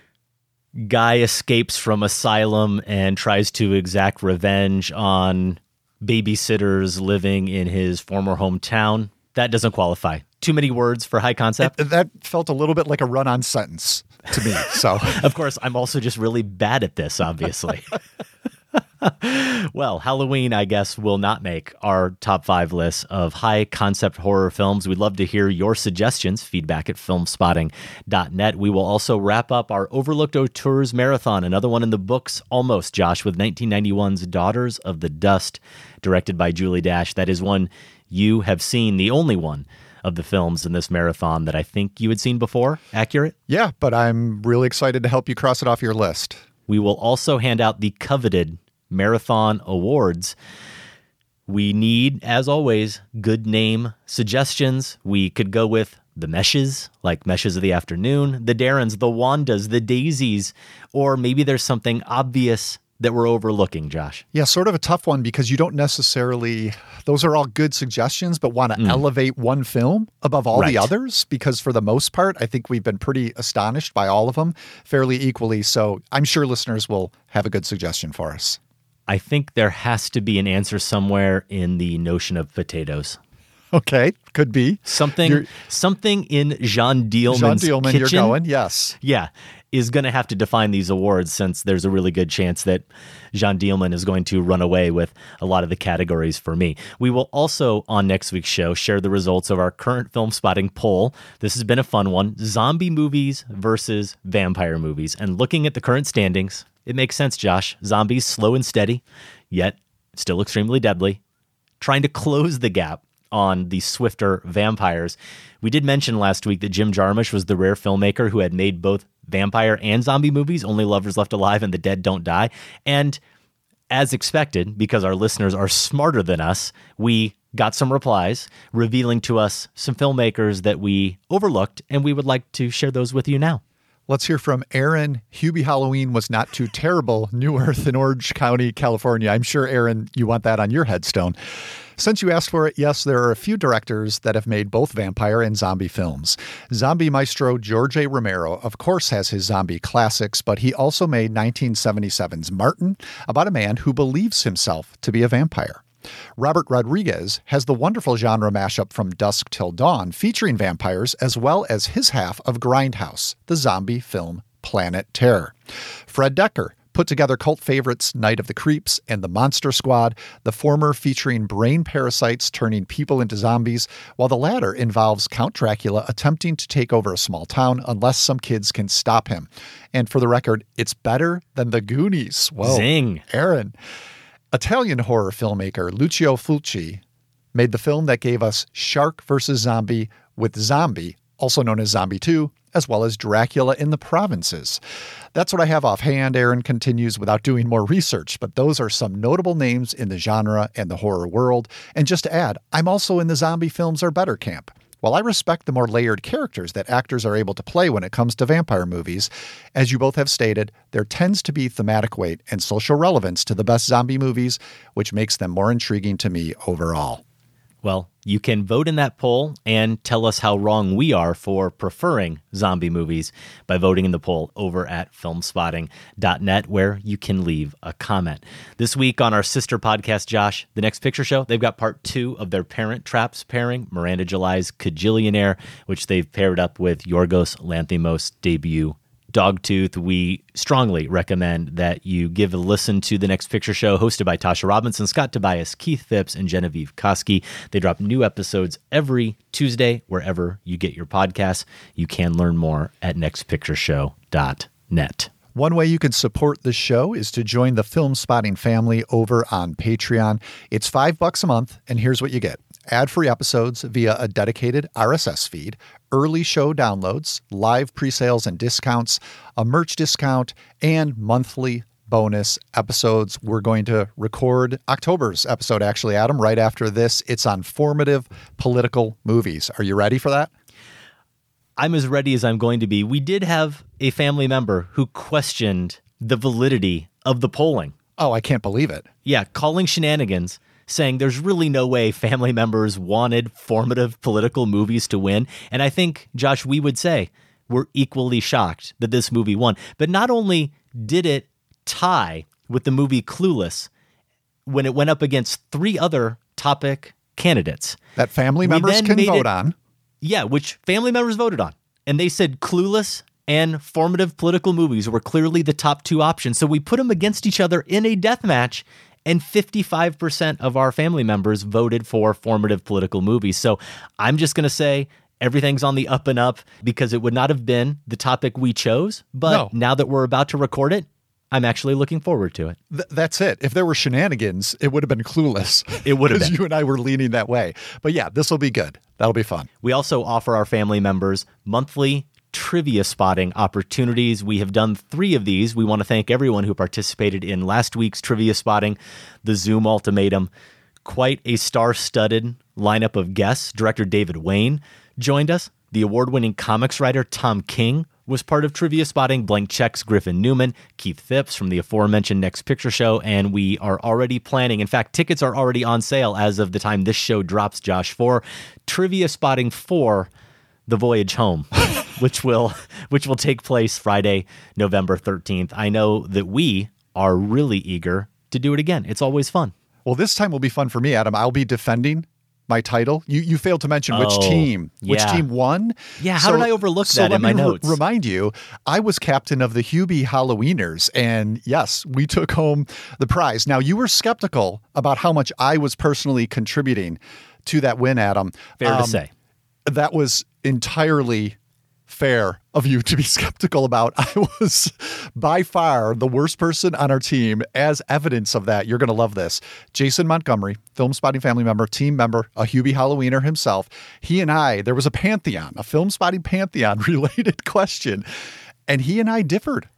Speaker 8: guy escapes from asylum and tries to exact revenge on babysitters living in his former hometown, that doesn't qualify. Too many words for high concept?
Speaker 7: That felt a little bit like a run-on sentence to me. So,
Speaker 8: of course, I'm also just really bad at this, obviously. Well, Halloween, I guess, will not make our top 5 list of high-concept horror films. We'd love to hear your suggestions, feedback at filmspotting.net. We will also wrap up our Overlooked Auteurs Marathon, another one in the books almost, Josh, with 1991's Daughters of the Dust, directed by Julie Dash. That is one you have seen, the only one of the films in this marathon that I think you had seen before. Accurate?
Speaker 7: Yeah, but I'm really excited to help you cross it off your list.
Speaker 8: We will also hand out the coveted Marathon Awards. We need, as always, good name suggestions. We could go with the Meshes, like Meshes of the Afternoon, the Darrens, the Wandas, the Daisies, or maybe there's something obvious that we're overlooking, Josh.
Speaker 7: Yeah, sort of a tough one because you don't necessarily, those are all good suggestions, but want to elevate one film above all the others because for the most part, I think we've been pretty astonished by all of them fairly equally. So I'm sure listeners will have a good suggestion for us.
Speaker 8: I think there has to be an answer somewhere in the notion of potatoes.
Speaker 7: Okay, could be.
Speaker 8: Something in Jean Dielman's kitchen.
Speaker 7: You're going, yes.
Speaker 8: Yeah, is going to have to define these awards since there's a really good chance that Jean Dielman is going to run away with a lot of the categories for me. We will also, on next week's show, share the results of our current film spotting poll. This has been a fun one. Zombie movies versus vampire movies. And looking at the current standings, it makes sense, Josh. Zombies slow and steady, yet still extremely deadly. Trying to close the gap on the swifter vampires. We did mention last week that Jim Jarmusch was the rare filmmaker who had made both vampire and zombie movies, Only Lovers Left Alive and The Dead Don't Die. And as expected, because our listeners are smarter than us, we got some replies revealing to us some filmmakers that we overlooked, and we would like to share those with you now.
Speaker 7: Let's hear from Aaron. Hubie Halloween was not too terrible. New Earth in Orange County, California. I'm sure, Aaron, you want that on your headstone. Since you asked for it, yes, there are a few directors that have made both vampire and zombie films. Zombie maestro George A. Romero, of course, has his zombie classics, but he also made 1977's Martin, about a man who believes himself to be a vampire. Robert Rodriguez has the wonderful genre mashup From Dusk Till Dawn, featuring vampires, as well as his half of Grindhouse, the zombie film Planet Terror. Fred Decker put together cult favorites Night of the Creeps and The Monster Squad, the former featuring brain parasites turning people into zombies, while the latter involves Count Dracula attempting to take over a small town unless some kids can stop him. And for the record, it's better than The Goonies. Whoa.
Speaker 8: Zing.
Speaker 7: Aaron. Italian horror filmmaker Lucio Fulci made the film that gave us Shark vs. Zombie with Zombie, also known as Zombie 2, as well as Dracula in the Provinces. That's what I have offhand, Aaron continues without doing more research, but those are some notable names in the genre and the horror world. And just to add, I'm also in the zombie films are better camp. While I respect the more layered characters that actors are able to play when it comes to vampire movies, as you both have stated, there tends to be thematic weight and social relevance to the best zombie movies, which makes them more intriguing to me overall.
Speaker 8: Well, you can vote in that poll and tell us how wrong we are for preferring zombie movies by voting in the poll over at filmspotting.net, where you can leave a comment. This week on our sister podcast, Josh, The Next Picture Show, they've got part 2 of their Parent Traps pairing, Miranda July's Kajillionaire, which they've paired up with Yorgos Lanthimos' debut Dogtooth. We strongly recommend that you give a listen to The Next Picture Show, hosted by Tasha Robinson, Scott Tobias, Keith Phipps, and Genevieve Koski. They drop new episodes every Tuesday wherever you get your podcasts. You can learn more at nextpictureshow.net.
Speaker 7: One way you can support the show is to join the Film Spotting family over on Patreon. It's $5 a month, and here's what you get. Ad-free episodes via a dedicated RSS feed, early show downloads, live pre-sales and discounts, a merch discount, and monthly bonus episodes. We're going to record October's episode, actually, Adam, right after this. It's on formative political movies. Are you ready for that?
Speaker 8: I'm as ready as I'm going to be. We did have a family member who questioned the validity of the polling.
Speaker 7: Oh, I can't believe it.
Speaker 8: Yeah, calling shenanigans, saying there's really no way family members wanted formative political movies to win. And I think, Josh, we would say we're equally shocked that this movie won. But not only did it tie with the movie Clueless when it went up against 3 other topic candidates.
Speaker 7: That family members can vote on.
Speaker 8: Yeah, which family members voted on. And they said Clueless and formative political movies were clearly the top 2 options. So we put them against each other in a death match, and 55% of our family members voted for formative political movies. So I'm just going to say everything's on the up and up, because it would not have been the topic we chose. But now that we're about to record it, I'm actually looking forward to it.
Speaker 7: That's it. If there were shenanigans, it would have been Clueless.
Speaker 8: It would have been.
Speaker 7: Because you and I were leaning that way. But yeah, this will be good. That'll be fun.
Speaker 8: We also offer our family members monthly trivia spotting opportunities. We have done 3 of these. We want to thank everyone who participated in last week's trivia spotting, the Zoom Ultimatum. Quite a star-studded lineup of guests. Director David Wayne joined us. The award-winning comics writer Tom King was part of trivia spotting. Blank Check's Griffin Newman, Keith Phipps from the aforementioned Next Picture Show, and we are already planning. In fact, tickets are already on sale as of the time this show drops, Josh, for trivia spotting for The Voyage Home, which will take place Friday, November 13th. I know that we are really eager to do it again. It's always fun.
Speaker 7: Well, this time will be fun for me, Adam. I'll be defending my title. You failed to mention which team won.
Speaker 8: Yeah, how did I overlook that in my notes?
Speaker 7: Remind you, I was captain of the Hubie Halloweeners, and yes, we took home the prize. Now, you were skeptical about how much I was personally contributing to that win, Adam.
Speaker 8: Fair to say.
Speaker 7: That was entirely fair of you to be skeptical about. I was by far the worst person on our team. As evidence of that, you're going to love this. Jason Montgomery, Film Spotting family member, team member, a Hubie Halloweener himself. He and I, there was a pantheon, a Film Spotting pantheon related question. And he and I differed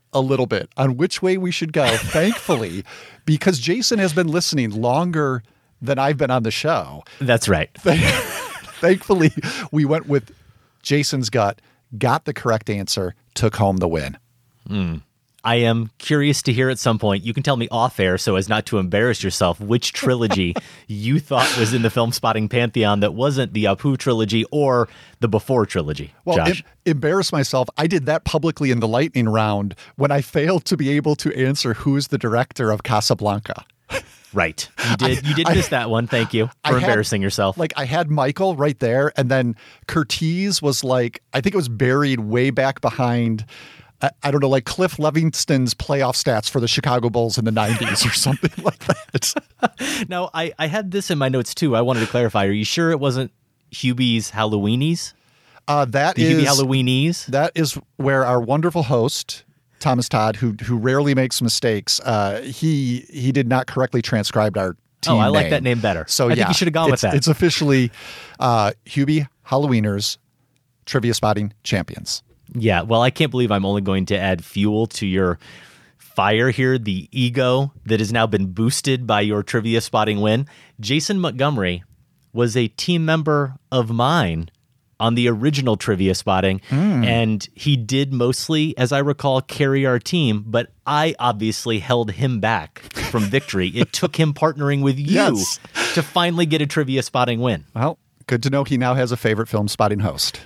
Speaker 7: a little bit on which way we should go, thankfully, because Jason has been listening longer than I've been on the show.
Speaker 8: That's right.
Speaker 7: Thankfully, we went with Jason's gut, got the correct answer, took home the win.
Speaker 8: I am curious to hear at some point, you can tell me off air so as not to embarrass yourself, which trilogy you thought was in the Film Spotting Pantheon that wasn't the Apu trilogy or the Before trilogy,
Speaker 7: well,
Speaker 8: Josh.
Speaker 7: Embarrass myself. I did that publicly in the lightning round when I failed to be able to answer who's the director of Casablanca.
Speaker 8: Right. You did miss that one. Thank you for embarrassing yourself.
Speaker 7: Like, I had Michael right there, and then Curtiz was like, I think it was buried way back behind, I don't know, like Cliff Levingston's playoff stats for the Chicago Bulls in the 90s or something like that.
Speaker 8: Now, I had this in my notes too. I wanted to clarify. Are you sure it wasn't Hubie's Halloweenies?
Speaker 7: That
Speaker 8: the
Speaker 7: is
Speaker 8: Hubie Halloweenies?
Speaker 7: That is where our wonderful host, Thomas Todd, who rarely makes mistakes, he did not correctly transcribe our team name.
Speaker 8: I like that name better.
Speaker 7: So
Speaker 8: I think you should have gone with that.
Speaker 7: It's officially Hubie Halloweeners Trivia Spotting Champions.
Speaker 8: Yeah, well, I can't believe I'm only going to add fuel to your fire here, the ego that has now been boosted by your trivia spotting win. Jason Montgomery was a team member of mine on the original trivia spotting, and he did mostly, as I recall, carry our team, but I obviously held him back from victory. It took him partnering with you to finally get a trivia spotting win.
Speaker 7: Well, good to know he now has a favorite film spotting host.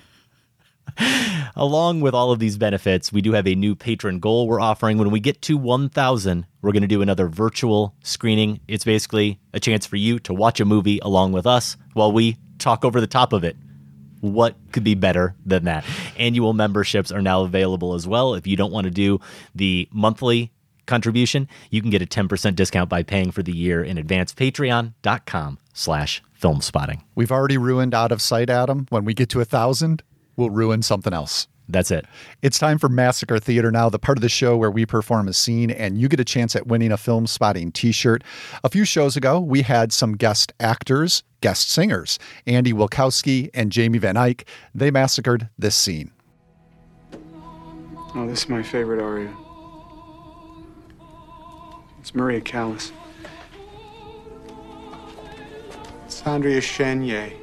Speaker 8: Along with all of these benefits, we do have a new patron goal we're offering. When we get to 1,000, we're going to do another virtual screening. It's basically a chance for you to watch a movie along with us while we talk over the top of it. What could be better than that? Annual memberships are now available as well. If you don't want to do the monthly contribution, you can get a 10% discount by paying for the year in advance. Patreon.com/filmspotting.
Speaker 7: We've already ruined Out of Sight, Adam. When we get to 1,000, we'll ruin something else.
Speaker 8: That's it.
Speaker 7: It's time for Massacre Theater now, the part of the show where we perform a scene and you get a chance at winning a Film Spotting t-shirt. A few shows ago, we had some guest actors, guest singers, Andy Wilkowski and Jamie Van Eyck. They massacred this scene.
Speaker 15: Oh, this is my favorite aria. It's Maria Callas. It's Andrea Chenier.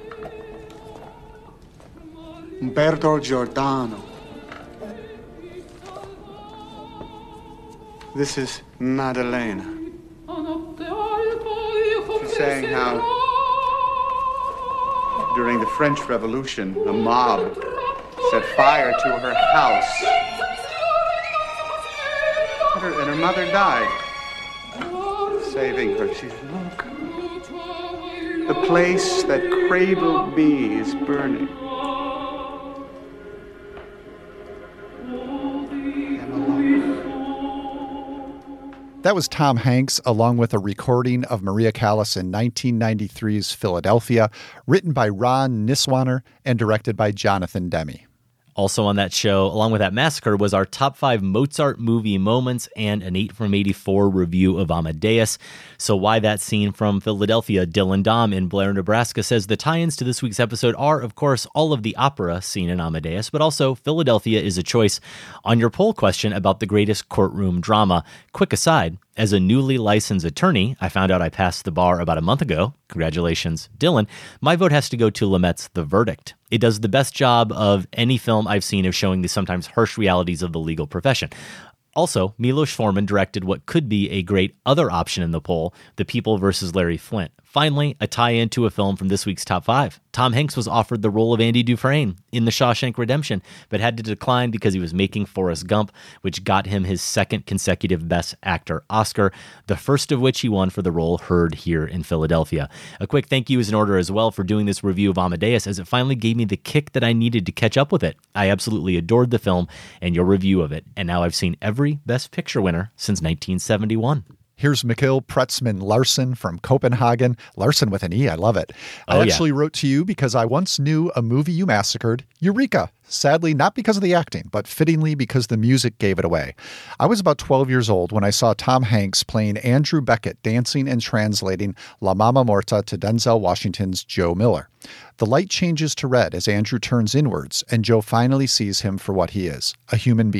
Speaker 15: Umberto Giordano. This is Maddalena. She's saying how during the French Revolution, a mob set fire to her house. And her mother died, saving her. She's, look, the place that cradled me is burning.
Speaker 7: That was Tom Hanks, along with a recording of Maria Callas in 1993's Philadelphia, written by Ron Niswaner and directed by Jonathan Demme.
Speaker 8: Also on that show, along with that massacre, was our top 5 Mozart movie moments and an 8 from 84 review of Amadeus. So why that scene from Philadelphia? Dylan Dom in Blair, Nebraska says the tie-ins to this week's episode are, of course, all of the opera seen in Amadeus, but also Philadelphia is a choice on your poll question about the greatest courtroom drama. Quick aside, as a newly licensed attorney, I found out I passed the bar about a month ago. Congratulations, Dylan. My vote has to go to Lumet's The Verdict. It does the best job of any film I've seen of showing the sometimes harsh realities of the legal profession. Also, Milos Forman directed what could be a great other option in the poll, The People vs. Larry Flint. Finally, a tie-in to a film from this week's top 5. Tom Hanks was offered the role of Andy Dufresne in The Shawshank Redemption, but had to decline because he was making Forrest Gump, which got him his second consecutive Best Actor Oscar, the first of which he won for the role heard here in Philadelphia. A quick thank you is in order as well for doing this review of Amadeus, as it finally gave me the kick that I needed to catch up with it. I absolutely adored the film and your review of it, and now I've seen every Best Picture winner since 1971.
Speaker 7: Here's Mikkel Pretzman Larson from Copenhagen. Larson with an E, I love it. I actually wrote to you because I once knew a movie you massacred, Eureka. Sadly, not because of the acting, but fittingly because the music gave it away. I was about 12 years old when I saw Tom Hanks playing Andrew Beckett dancing and translating La Mama Morta to Denzel Washington's Joe Miller. The light changes to red as Andrew turns inwards, and Joe finally sees him for what he is, a human being.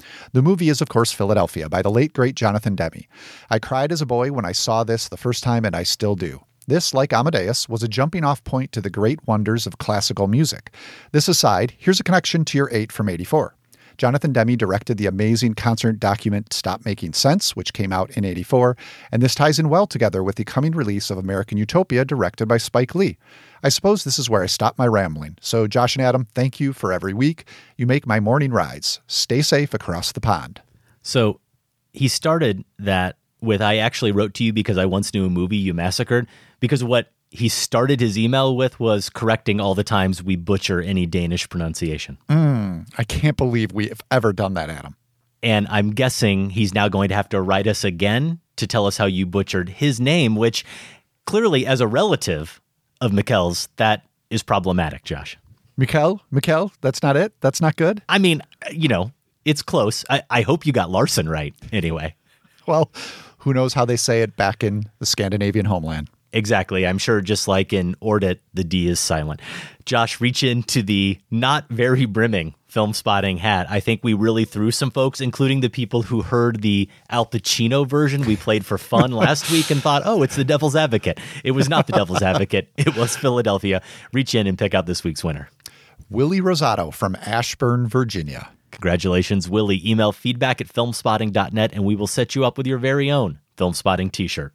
Speaker 7: The movie is, of course, Philadelphia by the late, great Jonathan Demme. I cried as a boy when I saw this the first time, and I still do. This, like Amadeus, was a jumping-off point to the great wonders of classical music. This aside, here's a connection to your 8 from 84. Jonathan Demme directed the amazing concert document Stop Making Sense, which came out in 84, and this ties in well together with the coming release of American Utopia, directed by Spike Lee. I suppose this is where I stop my rambling. So, Josh and Adam, thank you for every week. You make my morning rides. Stay safe across the pond.
Speaker 8: So, he started that with, I actually wrote to you because I once knew a movie you massacred, because what he started his email with was correcting all the times we butcher any Danish pronunciation.
Speaker 7: I can't believe we have ever done that, Adam.
Speaker 8: And I'm guessing he's now going to have to write us again to tell us how you butchered his name, which clearly, as a relative of Mikkel's, that is problematic, Josh.
Speaker 7: Mikkel, that's not it? That's not good?
Speaker 8: I mean, it's close. I hope you got Larson right anyway.
Speaker 7: Well, who knows how they say it back in the Scandinavian homeland.
Speaker 8: Exactly. I'm sure just like in Ordet, the D is silent. Josh, reach into the not very brimming Film Spotting hat. I think we really threw some folks, including the people who heard the Al Pacino version we played for fun last week and thought, oh, it's the Devil's Advocate. It was not the Devil's Advocate. It was Philadelphia. Reach in and pick out this week's winner.
Speaker 7: Willie Rosato from Ashburn, Virginia.
Speaker 8: Congratulations, Willie. Email feedback@filmspotting.net and we will set you up with your very own Film Spotting t-shirt.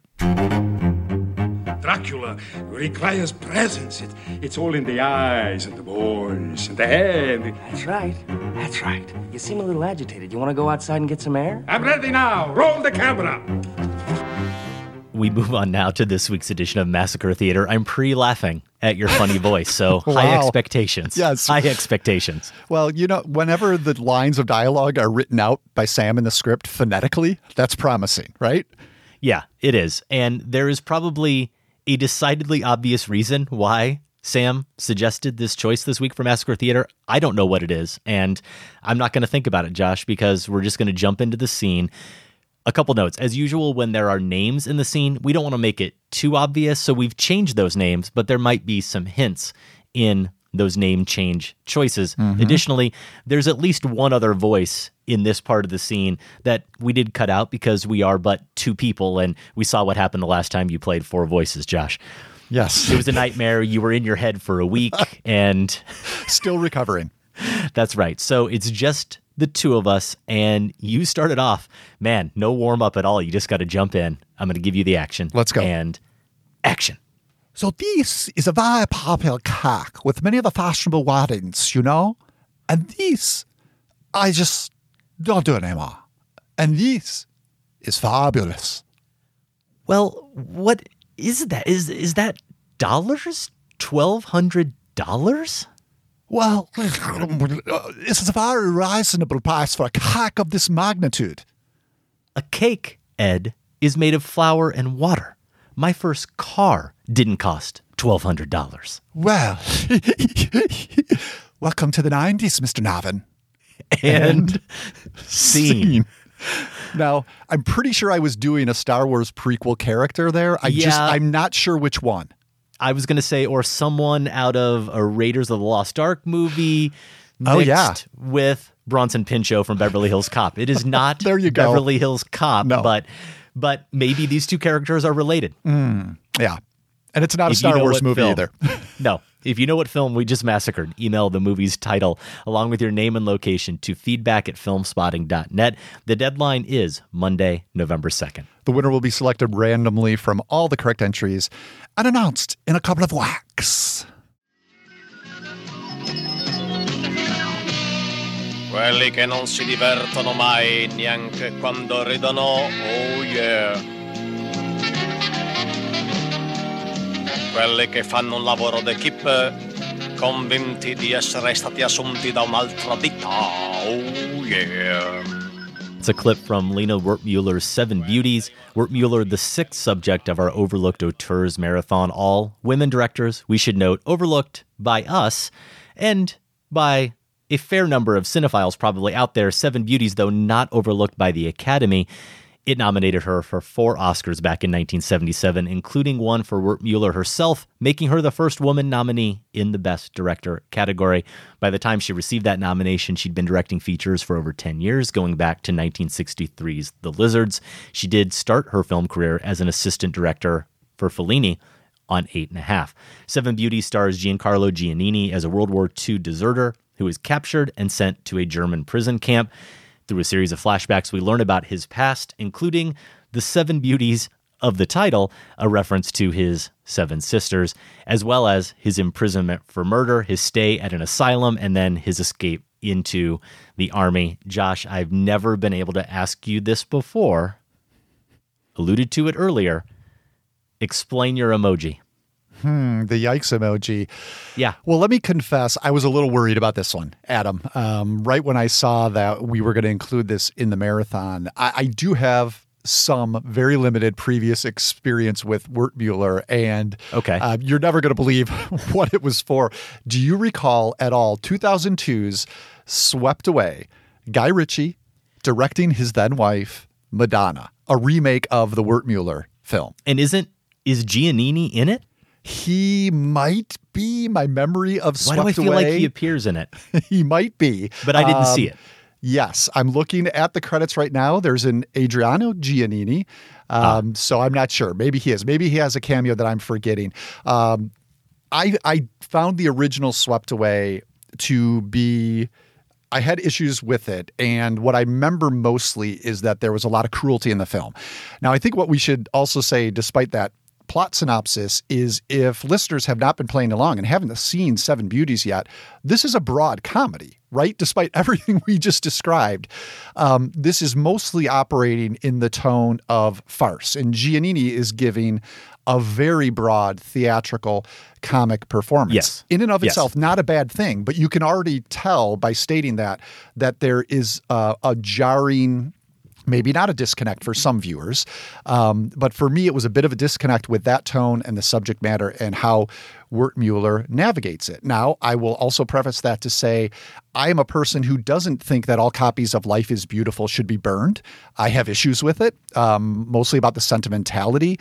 Speaker 4: Dracula requires presence. It's all in the eyes and the voice and the head.
Speaker 16: That's right. That's right. You seem a little agitated. You want to go outside and get some air?
Speaker 4: I'm ready now. Roll the camera.
Speaker 8: We move on now to this week's edition of Massacre Theater. I'm pre-laughing at your funny voice, so
Speaker 7: Wow.
Speaker 8: high expectations.
Speaker 7: Yes.
Speaker 8: High expectations.
Speaker 7: Well, whenever the lines of dialogue are written out by Sam in the script phonetically, that's promising, right?
Speaker 8: Yeah, it is. And there is probably a decidedly obvious reason why Sam suggested this choice this week for Massacre Theater. I don't know what it is, and I'm not going to think about it, Josh, because we're just going to jump into the scene. A couple notes. As usual, when there are names in the scene, we don't want to make it too obvious, so we've changed those names, but there might be some hints in those name change choices.
Speaker 7: Mm-hmm.
Speaker 8: Additionally, there's at least one other voice in this part of the scene that we did cut out because we are but two people, and we saw what happened the last time you played four voices, Josh.
Speaker 7: Yes.
Speaker 8: It was a nightmare. You were in your head for a week, and...
Speaker 7: Still recovering.
Speaker 8: That's right. So it's just the two of us, and you started off, man, no warm-up at all. You just got to jump in. I'm going to give you the action.
Speaker 7: Let's go.
Speaker 8: And action.
Speaker 7: So this is a very popular cake with many of the fashionable weddings, And this, I just don't do it anymore. And this is fabulous.
Speaker 8: Well, what is that? Is that dollars? $1,200?
Speaker 7: Well, this is a very reasonable price for a cake of this magnitude.
Speaker 8: A cake, Ed, is made of flour and water. My first car didn't cost $1,200.
Speaker 7: Well, welcome to the 90s, Mr. Navin.
Speaker 8: And scene.
Speaker 7: Now, I'm pretty sure I was doing a Star Wars prequel character there. I'm not sure which one.
Speaker 8: I was going to say, or someone out of a Raiders of the Lost Ark movie mixed with Bronson Pinchot from Beverly Hills Cop. It is not
Speaker 7: there you go.
Speaker 8: Beverly Hills Cop,
Speaker 7: no.
Speaker 8: but maybe these two characters are related.
Speaker 7: Yeah. And it's not a Star Wars movie either.
Speaker 8: No. If you know what film we just massacred, email the movie's title along with your name and location to feedback@filmspotting.net. The deadline is Monday, November 2nd.
Speaker 7: The winner will be selected randomly from all the correct entries and announced in a couple of weeks.
Speaker 17: Quelli che non si divertono mai neanche quando ridono, oh yeah. Quelli che fanno un lavoro d'equipe, convinti di essere stati assunti da un'altra ditta, oh yeah.
Speaker 8: It's a clip from Lena Wertmüller's Seven Beauties. Wertmüller, the sixth subject of our Overlooked Auteurs Marathon, all women directors, we should note, overlooked by us and by a fair number of cinephiles probably out there. Seven Beauties, though not overlooked by the Academy. It nominated her for 4 Oscars back in 1977, including one for Wertmuller herself, making her the first woman nominee in the Best Director category. By the time she received that nomination, she'd been directing features for over 10 years, going back to 1963's The Lizards. She did start her film career as an assistant director for Fellini on 8½. Seven Beauties stars Giancarlo Giannini as a World War II deserter who is captured and sent to a German prison camp. Through a series of flashbacks, we learn about his past, including the 7 beauties of the title, a reference to his 7 sisters, as well as his imprisonment for murder, his stay at an asylum, and then his escape into the army. Josh, I've never been able to ask you this before. Alluded to it earlier. Explain your emoji.
Speaker 7: The yikes emoji.
Speaker 8: Yeah.
Speaker 7: Well, let me confess, I was a little worried about this one, Adam. Right when I saw that we were going to include this in the marathon, I do have some very limited previous experience with Wertmuller, and you're never going to believe what it was for. Do you recall at all 2002's Swept Away, Guy Ritchie directing his then wife, Madonna, a remake of the Wertmuller film?
Speaker 8: And is Giannini in it?
Speaker 7: He might be. My memory of Swept Away.
Speaker 8: Why do I feel like he appears in it?
Speaker 7: He might be.
Speaker 8: But I didn't see it.
Speaker 7: Yes. I'm looking at the credits right now. There's an Adriano Giannini. So I'm not sure. Maybe he is. Maybe he has a cameo that I'm forgetting. I found the original Swept Away to be... I had issues with it, and what I remember mostly is that there was a lot of cruelty in the film. Now, I think what we should also say, despite that plot synopsis, is if listeners have not been playing along and haven't seen Seven Beauties yet, this is a broad comedy, right? Despite everything we just described, this is mostly operating in the tone of farce, and Giannini is giving a very broad theatrical comic performance.
Speaker 8: Yes.
Speaker 7: In and of itself, not a bad thing, but you can already tell by stating that there is a jarring, maybe not a disconnect for some viewers, but for me, it was a bit of a disconnect with that tone and the subject matter and how Wertmuller navigates it. Now, I will also preface that to say I am a person who doesn't think that all copies of Life is Beautiful should be burned. I have issues with it, mostly about the sentimentality.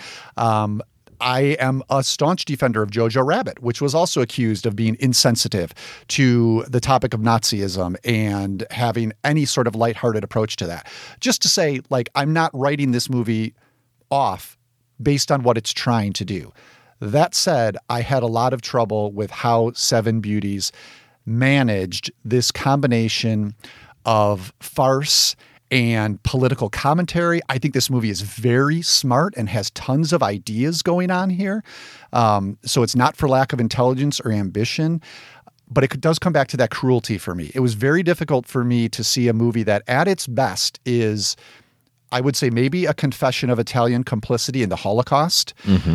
Speaker 7: I am a staunch defender of Jojo Rabbit, which was also accused of being insensitive to the topic of Nazism and having any sort of lighthearted approach to that. Just to say, like, I'm not writing this movie off based on what it's trying to do. That said, I had a lot of trouble with how Seven Beauties managed this combination of farce and political commentary. I think this movie is very smart and has tons of ideas going on here. So it's not for lack of intelligence or ambition, but it does come back to that cruelty for me. It was very difficult for me to see a movie that at its best is, I would say, maybe a confession of Italian complicity in the Holocaust.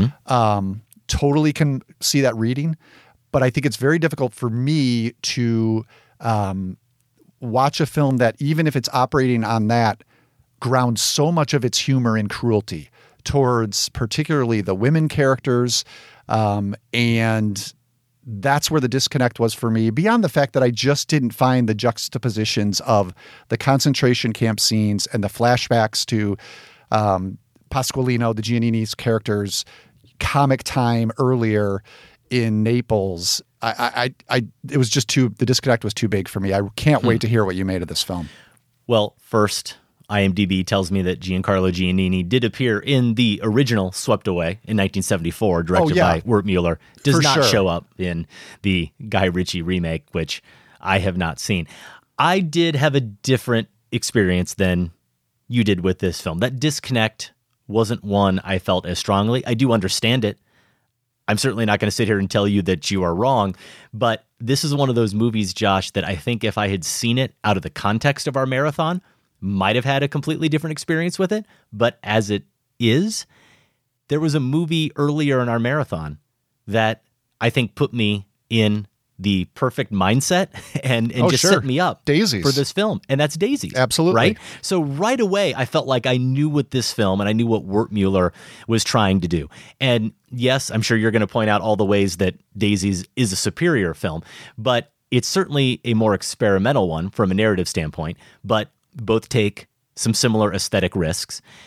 Speaker 7: Totally can see that reading, but I think it's very difficult for me to watch a film that, even if it's operating on that, grounds so much of its humor in cruelty towards particularly the women characters. And that's where the disconnect was for me, beyond the fact that I just didn't find the juxtapositions of the concentration camp scenes and the flashbacks to Pasqualino, the Giannini's character's comic time earlier in Naples. It was just the disconnect was too big for me. I can't wait to hear what you made of this film.
Speaker 8: Well, first, IMDb tells me that Giancarlo Giannini did appear in the original Swept Away in 1974, directed by Wertmuller. Does not show up in the Guy Ritchie remake, which I have not seen. I did have a different experience than you did with this film. That disconnect wasn't one I felt as strongly. I do understand it. I'm certainly not going to sit here and tell you that you are wrong, but this is one of those movies, Josh, that I think if I had seen it out of the context of our marathon, might have had a completely different experience with it. But as it is, there was a movie earlier in our marathon that I think put me in the perfect mindset and just set me up for this film. And that's Daisies.
Speaker 7: Absolutely.
Speaker 8: Right? So right away, I felt like I knew what this film and I knew what Wertmuller was trying to do. And yes, I'm sure you're going to point out all the ways that Daisies is a superior film, but it's certainly a more experimental one from a narrative standpoint, but both take some similar aesthetic risks.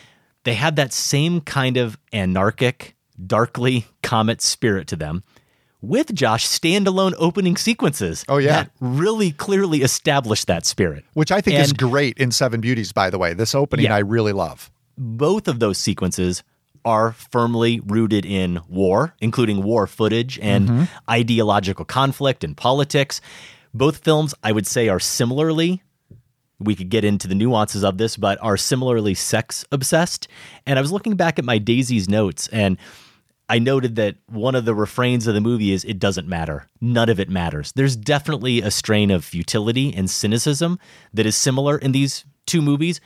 Speaker 8: they had that same kind of anarchic, darkly comet spirit to them, with Josh standalone opening sequences.
Speaker 7: Oh, yeah.
Speaker 8: That really clearly established that spirit.
Speaker 7: Which I think is great in Seven Beauties, by the way. This opening I really love.
Speaker 8: Both of those sequences are firmly rooted in war, including war footage and ideological conflict and politics. Both films, I would say, are similarly, we could get into the nuances of this, but are similarly sex-obsessed. And I was looking back at my Daisy's notes, and I noted that one of the refrains of the movie is, it doesn't matter. None of it matters. There's definitely a strain of futility and cynicism that is similar in these two movies.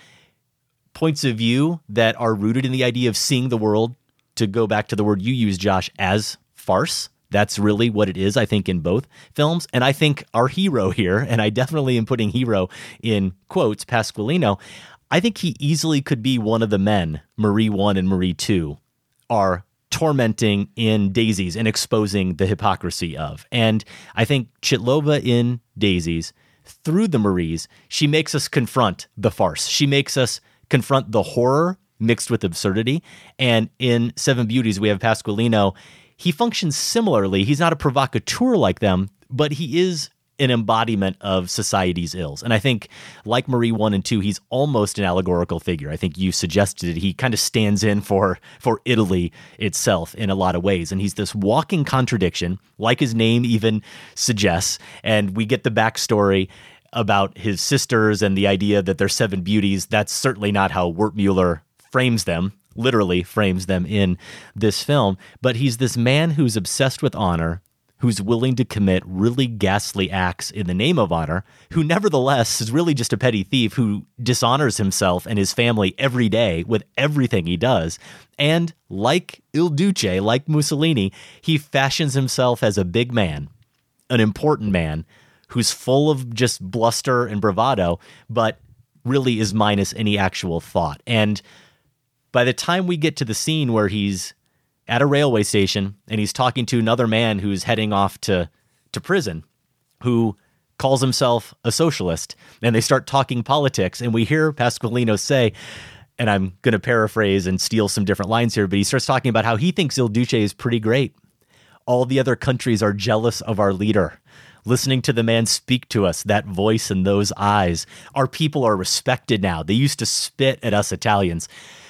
Speaker 8: Points of view that are rooted in the idea of seeing the world, to go back to the word you used, Josh, as farce. That's really what it is, I think, in both films. And I think our hero here, and I definitely am putting hero in quotes, Pasqualino, I think he easily could be one of the men Marie 1 and Marie 2 are tormenting in Daisies and exposing the hypocrisy of. And I think Chytlova in Daisies, through the Maries, she makes us confront the farce. She makes us confront the horror mixed with absurdity. And in Seven Beauties, we have Pasqualino. He functions similarly. He's not a provocateur like them, but he is an embodiment of society's ills. And I think, like Marie 1 and 2, he's almost an allegorical figure. I think you suggested it. He kind of stands in for Italy itself in a lot of ways. And he's this walking contradiction, like his name even suggests. And we get the backstory about his sisters and the idea that they're seven beauties. That's certainly not how Wertmuller frames them, literally frames them in this film. But he's this man who's obsessed with honor, who's willing to commit really ghastly acts in the name of honor, who nevertheless is really just a petty thief who dishonors himself and his family every day with everything he does. And like Il Duce, like Mussolini, he fashions himself as a big man, an important man, who's full of just bluster and bravado, but really is minus any actual thought. And by the time we get to the scene where he's at a railway station and he's talking to another man who's heading off to prison, who calls himself a socialist, and they start talking politics, and we hear Pasqualino say, and I'm going to paraphrase and steal some different lines here, but he starts talking about how he thinks Il Duce is pretty great. All the other countries are jealous of our leader. Listening to the man speak to us, that voice and those eyes, our people are respected now. They used to spit at us Italians.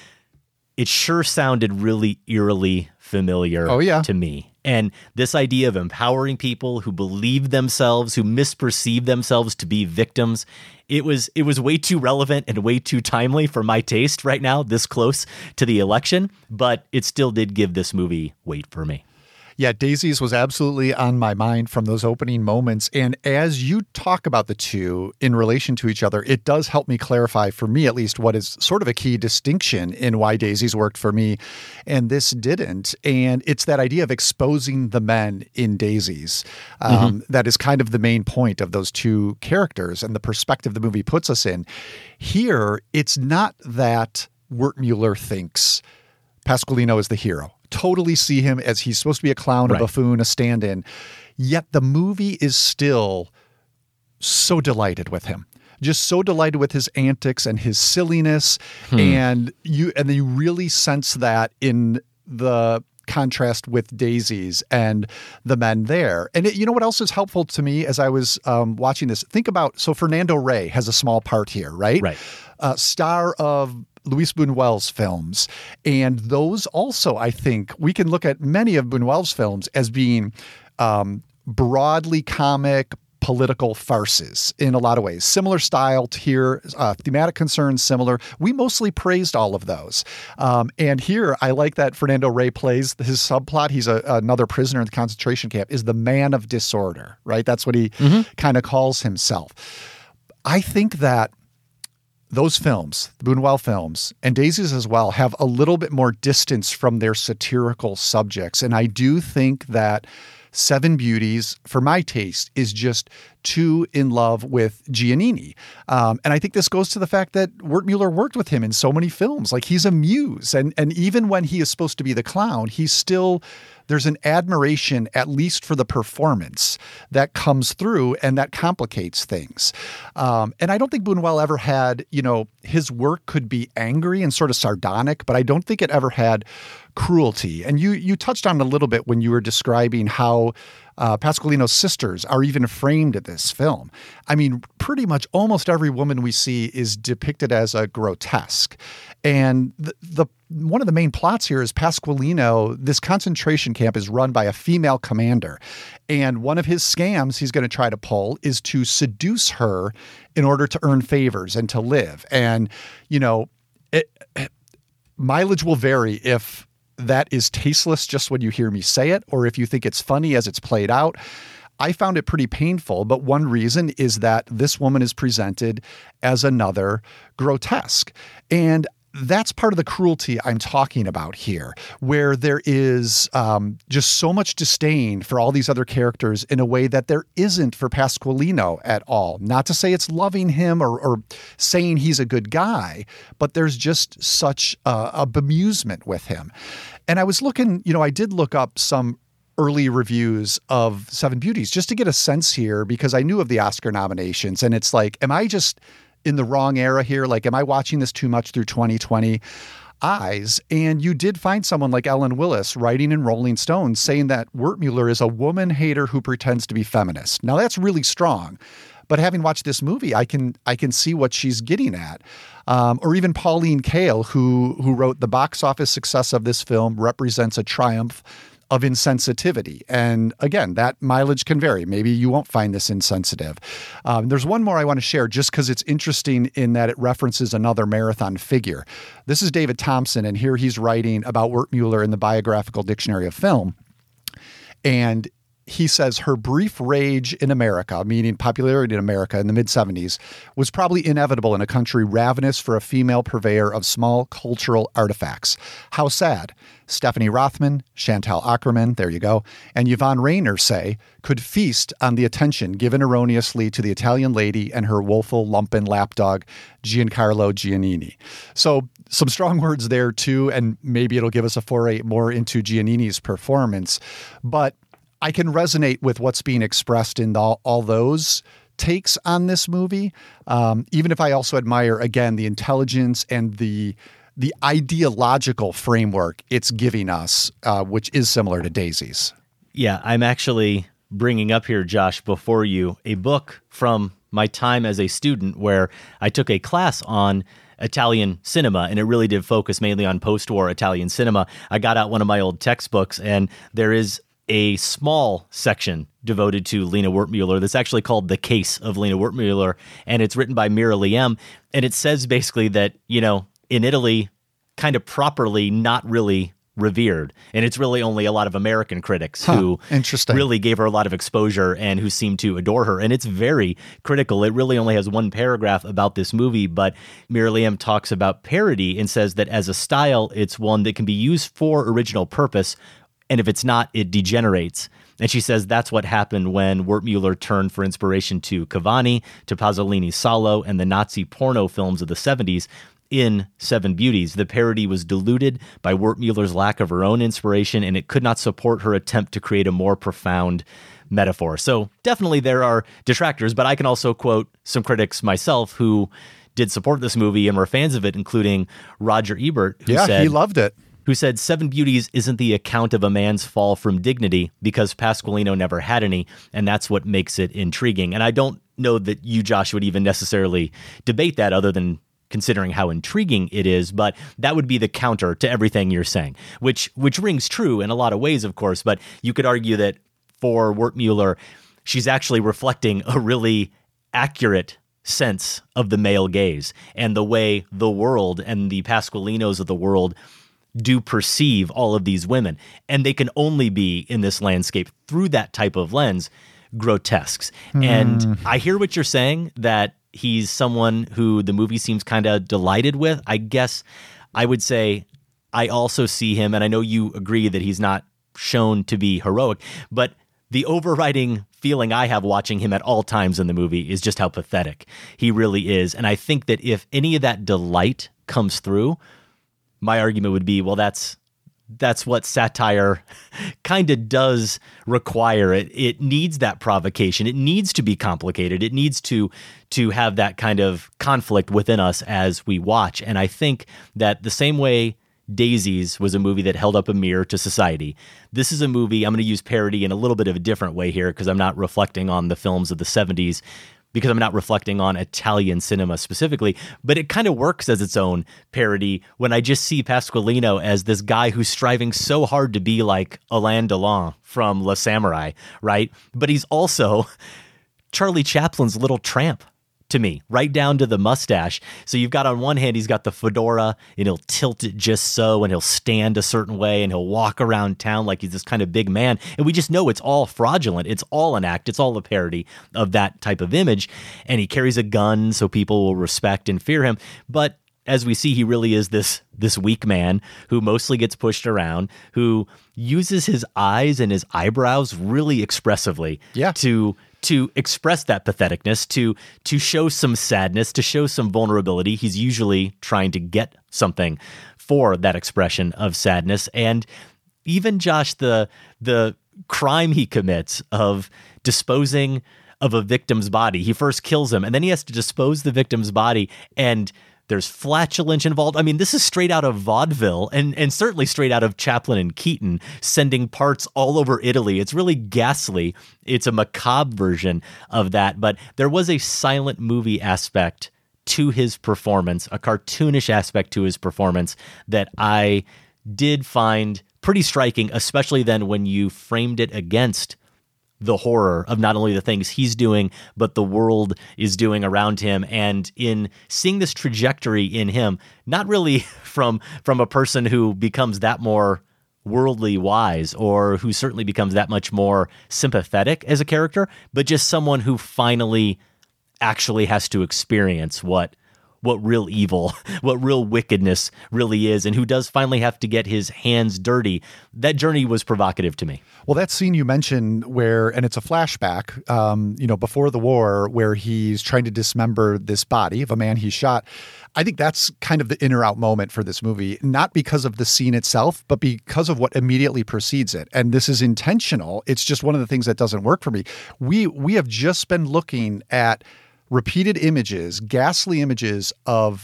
Speaker 8: It sure sounded really eerily familiar to me. And this idea of empowering people who believe themselves, who misperceive themselves to be victims, it was way too relevant and way too timely for my taste right now, this close to the election, but it still did give this movie weight for me.
Speaker 7: Yeah, Daisies was absolutely on my mind from those opening moments. And as you talk about the two in relation to each other, it does help me clarify, for me at least, what is sort of a key distinction in why Daisies worked for me and this didn't. And it's that idea of exposing the men in Daisies. That is kind of the main point of those two characters and the perspective the movie puts us in. Here, it's not that Wertmuller thinks Pasqualino is the hero. Totally see him as he's supposed to be a clown, a buffoon, a stand-in. Yet the movie is still so delighted with him. Just so delighted with his antics and his silliness. And you really sense that in the contrast with Daisies and the men there. And you know what else is helpful to me as I was watching this? Think about, so Fernando Rey has a small part here, right? Star of Luis Buñuel's films. And those also, I think, we can look at many of Buñuel's films as being broadly comic, political farces in a lot of ways. Similar style to here, thematic concerns similar. We mostly praised all of those. And here, I like that Fernando Rey plays his subplot. He's another prisoner in the concentration camp, is the man of disorder, right? That's what he kind of calls himself. I think that those films, the Buñuel films, and Daisies as well, have a little bit more distance from their satirical subjects. And I do think that Seven Beauties, for my taste, is just too in love with Giannini. And I think this goes to the fact that Wertmuller worked with him in so many films. Like, he's a muse. And even when he is supposed to be the clown, he's still, there's an admiration, at least for the performance, that comes through and that complicates things. And I don't think Buñuel ever had, his work could be angry and sort of sardonic, but I don't think it ever had cruelty. And you touched on it a little bit when you were describing how Pasqualino's sisters are even framed in this film. I mean, pretty much almost every woman we see is depicted as a grotesque. And the one of the main plots here is Pasqualino, this concentration camp is run by a female commander. And one of his scams he's going to try to pull is to seduce her in order to earn favors and to live. And, mileage will vary if that is tasteless just when you hear me say it, or if you think it's funny as it's played out. I found it pretty painful, but one reason is that this woman is presented as another grotesque. And that's part of the cruelty I'm talking about here, where there is just so much disdain for all these other characters in a way that there isn't for Pasqualino at all. Not to say it's loving him or saying he's a good guy, but there's just such a bemusement with him. And I was looking, I did look up some early reviews of Seven Beauties just to get a sense here, because I knew of the Oscar nominations, and it's like, am I just in the wrong era here? Like, am I watching this too much through 2020 eyes? And you did find someone like Ellen Willis writing in Rolling Stone saying that Wertmuller is a woman hater who pretends to be feminist. Now, that's really strong, but having watched this movie, I can see what she's getting at. Or even Pauline Kael, who wrote, the box office success of this film represents a triumph of insensitivity. And again, that mileage can vary. Maybe you won't find this insensitive. There's one more I want to share just because it's interesting in that it references another marathon figure. This is David Thompson, and here he's writing about Wertmuller in the Biographical Dictionary of Film. And he says her brief rage in America, meaning popularity in America in the mid-70s, was probably inevitable in a country ravenous for a female purveyor of small cultural artifacts. How sad. Stephanie Rothman, Chantal Ackerman, there you go, and Yvonne Rainer, say, could feast on the attention given erroneously to the Italian lady and her woeful lumpen lapdog, Giancarlo Giannini. So some strong words there too, and maybe it'll give us a foray more into Giannini's performance. But I can resonate with what's being expressed in all those takes on this movie, even if I also admire, again, the intelligence and the ideological framework it's giving us, which is similar to Daisy's.
Speaker 8: Yeah, I'm actually bringing up here, Josh, before you, a book from my time as a student where I took a class on Italian cinema, and it really did focus mainly on post-war Italian cinema. I got out one of my old textbooks, and there is a small section devoted to Lina Wertmuller that's actually called The Case of Lina Wertmuller, and it's written by Mira Liem, and it says basically that, in Italy, kind of properly not really revered, and it's really only a lot of American critics who really gave her a lot of exposure and who seem to adore her, and it's very critical. It really only has one paragraph about this movie, but Mira Liem talks about parody and says that as a style, it's one that can be used for original purpose, and if it's not, it degenerates. And she says that's what happened when Wertmuller turned for inspiration to Cavani, to Pasolini's Salo, and the Nazi porno films of the 70s in Seven Beauties. The parody was diluted by Wertmuller's lack of her own inspiration, and it could not support her attempt to create a more profound metaphor. So definitely there are detractors, but I can also quote some critics myself who did support this movie and were fans of it, including Roger Ebert, who said,
Speaker 7: he loved it.
Speaker 8: Who said Seven Beauties isn't the account of a man's fall from dignity because Pasqualino never had any, and that's what makes it intriguing. And I don't know that you, Josh, would even necessarily debate that other than considering how intriguing it is, but that would be the counter to everything you're saying, which rings true in a lot of ways, of course, but you could argue that for Wertmuller, she's actually reflecting a really accurate sense of the male gaze and the way the world and the Pasqualinos of the world do perceive all of these women. And they can only be in this landscape through that type of lens, grotesques. And I hear what you're saying, that he's someone who the movie seems kind of delighted with. I guess I would say I also see him, and I know you agree that he's not shown to be heroic, but the overriding feeling I have watching him at all times in the movie is just how pathetic he really is. And I think that if any of that delight comes through, my argument would be, well, that's what satire kind of does require. It needs that provocation. It needs to be complicated. It needs to have that kind of conflict within us as we watch. And I think that the same way Daisies was a movie that held up a mirror to society, this is a movie, I'm going to use parody in a little bit of a different way here because I'm not reflecting on the films of the 70s, because I'm not reflecting on Italian cinema specifically, but it kind of works as its own parody when I just see Pasqualino as this guy who's striving so hard to be like Alain Delon from Le Samurai, right? But he's also Charlie Chaplin's little tramp to me, right down to the mustache. So you've got on one hand, he's got the fedora and he'll tilt it just so, and he'll stand a certain way and he'll walk around town like he's this kind of big man. And we just know it's all fraudulent. It's all an act. It's all a parody of that type of image. And he carries a gun so people will respect and fear him. But as we see, he really is this weak man who mostly gets pushed around, who uses his eyes and his eyebrows really expressively to express that patheticness, to show some sadness, to show some vulnerability. He's usually trying to get something for that expression of sadness. And even Josh, the crime he commits of disposing of a victim's body, he first kills him and then he has to dispose the victim's body, and there's flatulence involved. I mean, this is straight out of vaudeville and certainly straight out of Chaplin and Keaton sending parts all over Italy. It's really ghastly. It's a macabre version of that. But there was a silent movie aspect to his performance, a cartoonish aspect to his performance that I did find pretty striking, especially then when you framed it against the horror of not only the things he's doing, but the world is doing around him. And in seeing this trajectory in him, not really from a person who becomes that more worldly wise or who certainly becomes that much more sympathetic as a character, but just someone who finally actually has to experience what real evil, what real wickedness really is, and who does finally have to get his hands dirty. That journey was provocative to me.
Speaker 7: Well, that scene you mentioned where, and it's a flashback, before the war, where he's trying to dismember this body of a man he shot. I think that's kind of the in or out moment for this movie, not because of the scene itself, but because of what immediately precedes it. And this is intentional. It's just one of the things that doesn't work for me. We have just been looking at repeated images, ghastly images of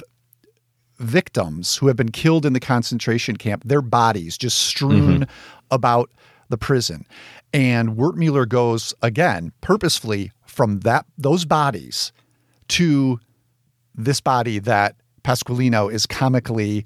Speaker 7: victims who have been killed in the concentration camp, their bodies just strewn about the prison. And Wertmuller goes, again, purposefully from those bodies to this body that Pasqualino is comically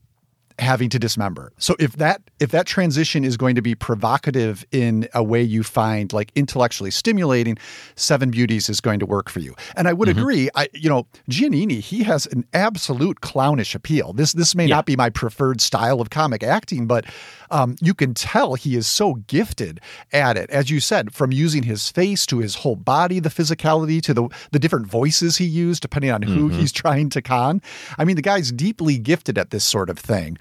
Speaker 7: having to dismember. So if that transition is going to be provocative in a way you find like intellectually stimulating, Seven Beauties is going to work for you. And I would agree. Giannini, he has an absolute clownish appeal. This may not be my preferred style of comic acting, but you can tell he is so gifted at it. As you said, from using his face to his whole body, the physicality to the different voices he used, depending on who he's trying to con. I mean, the guy's deeply gifted at this sort of thing.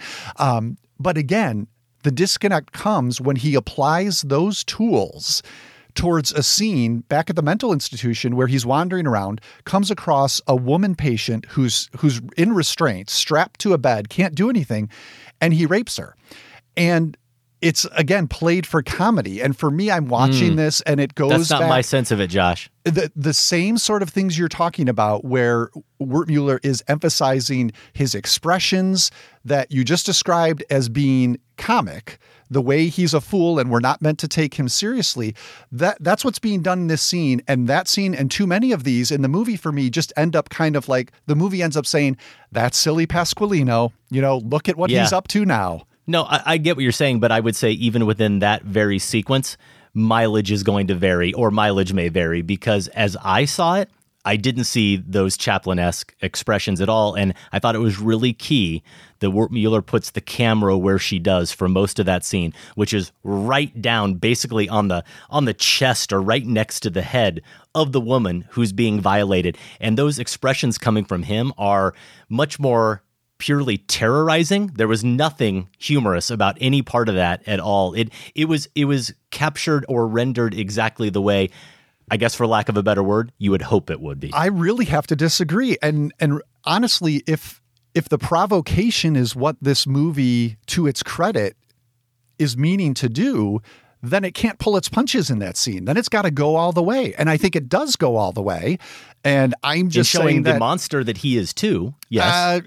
Speaker 7: But again, the disconnect comes when he applies those tools towards a scene back at the mental institution where he's wandering around, comes across a woman patient who's in restraints, strapped to a bed, can't do anything, and he rapes her. And it's, again, played for comedy. And for me, I'm watching this and it goes
Speaker 8: That's not
Speaker 7: back,
Speaker 8: my sense of it, Josh.
Speaker 7: The same sort of things you're talking about where Wertmuller is emphasizing his expressions that you just described as being comic, the way he's a fool and we're not meant to take him seriously. That's what's being done in this scene. And that scene and too many of these in the movie for me just end up kind of like the movie ends up saying, that's silly Pasqualino, look at what he's up to now.
Speaker 8: No, I get what you're saying, but I would say even within that very sequence, mileage is going to vary, or mileage may vary, because as I saw it, I didn't see those Chaplin-esque expressions at all, and I thought it was really key that Wertmuller puts the camera where she does for most of that scene, which is right down basically on the chest or right next to the head of the woman who's being violated. And those expressions coming from him are much more purely terrorizing. There was nothing humorous about any part of that at all. It was captured or rendered exactly the way, I guess for lack of a better word, you would hope it would be.
Speaker 7: I really have to disagree. And honestly, if the provocation is what this movie, to its credit, is meaning to do, then it can't pull its punches in that scene. Then it's got to go all the way. And I think it does go all the way. And I'm just
Speaker 8: showing
Speaker 7: saying that
Speaker 8: the monster that he is too. Yes.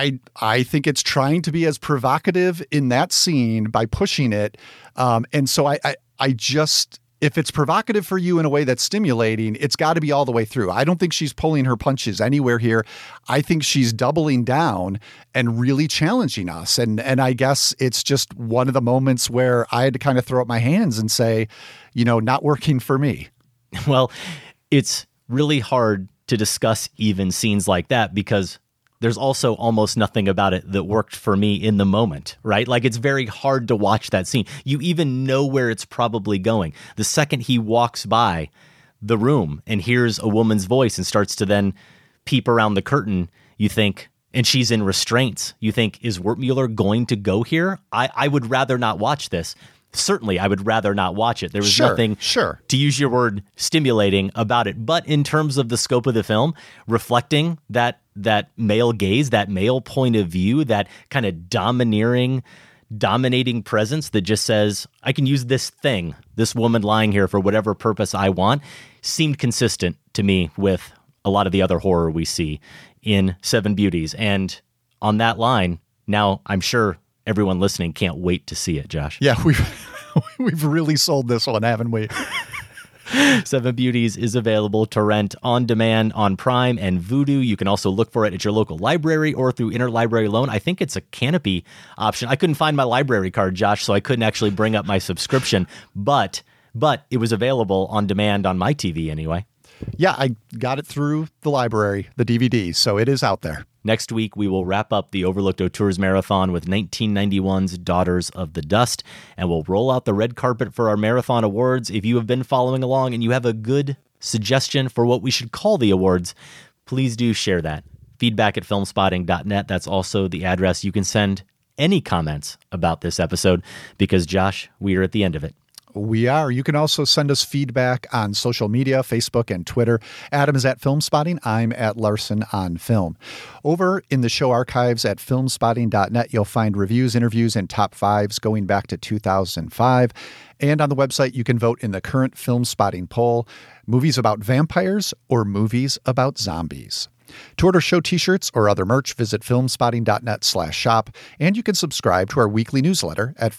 Speaker 7: I think it's trying to be as provocative in that scene by pushing it. And so I just, if it's provocative for you in a way that's stimulating, it's got to be all the way through. I don't think she's pulling her punches anywhere here. I think she's doubling down and really challenging us. And I guess it's just one of the moments where I had to kind of throw up my hands and say, not working for me.
Speaker 8: Well, it's really hard to discuss even scenes like that because there's also almost nothing about it that worked for me in the moment, right? Like, it's very hard to watch that scene. You even know where it's probably going. The second he walks by the room and hears a woman's voice and starts to then peep around the curtain, you think, and she's in restraints, you think, is Wertmuller going to go here? I would rather not watch this. Certainly, I would rather not watch it. There was nothing, to use your word, stimulating about it. But in terms of the scope of the film, reflecting that male gaze, that male point of view, that kind of dominating presence that just says, I can use this thing, this woman lying here for whatever purpose I want, seemed consistent to me with a lot of the other horror we see in Seven Beauties. And on that line, now I'm sure everyone listening can't wait to see it, Josh.
Speaker 7: Yeah, we've really sold this one, haven't we?
Speaker 8: Seven Beauties is available to rent on demand on Prime and Vudu. You can also look for it at your local library or through interlibrary loan. I think it's a Canopy option. I couldn't find my library card, Josh, so I couldn't actually bring up my subscription, but it was available on demand on my TV anyway.
Speaker 7: Yeah, I got it through the library, the DVD, so it is out there.
Speaker 8: Next week, we will wrap up the Overlooked Auteurs Marathon with 1991's Daughters of the Dust, and we'll roll out the red carpet for our Marathon Awards. If you have been following along and you have a good suggestion for what we should call the awards, please do share that. Feedback at filmspotting.net. That's also the address you can send any comments about this episode, because, Josh, we are at the end of it.
Speaker 7: We are. You can also send us feedback on social media, Facebook and Twitter. Adam is at Filmspotting. I'm at Larson on Film. Over in the show archives at filmspotting.net, you'll find reviews, interviews, and top fives going back to 2005. And on the website, you can vote in the current Filmspotting poll, movies about vampires or movies about zombies. To order show t-shirts or other merch, visit filmspotting.net/shop, and you can subscribe to our weekly newsletter at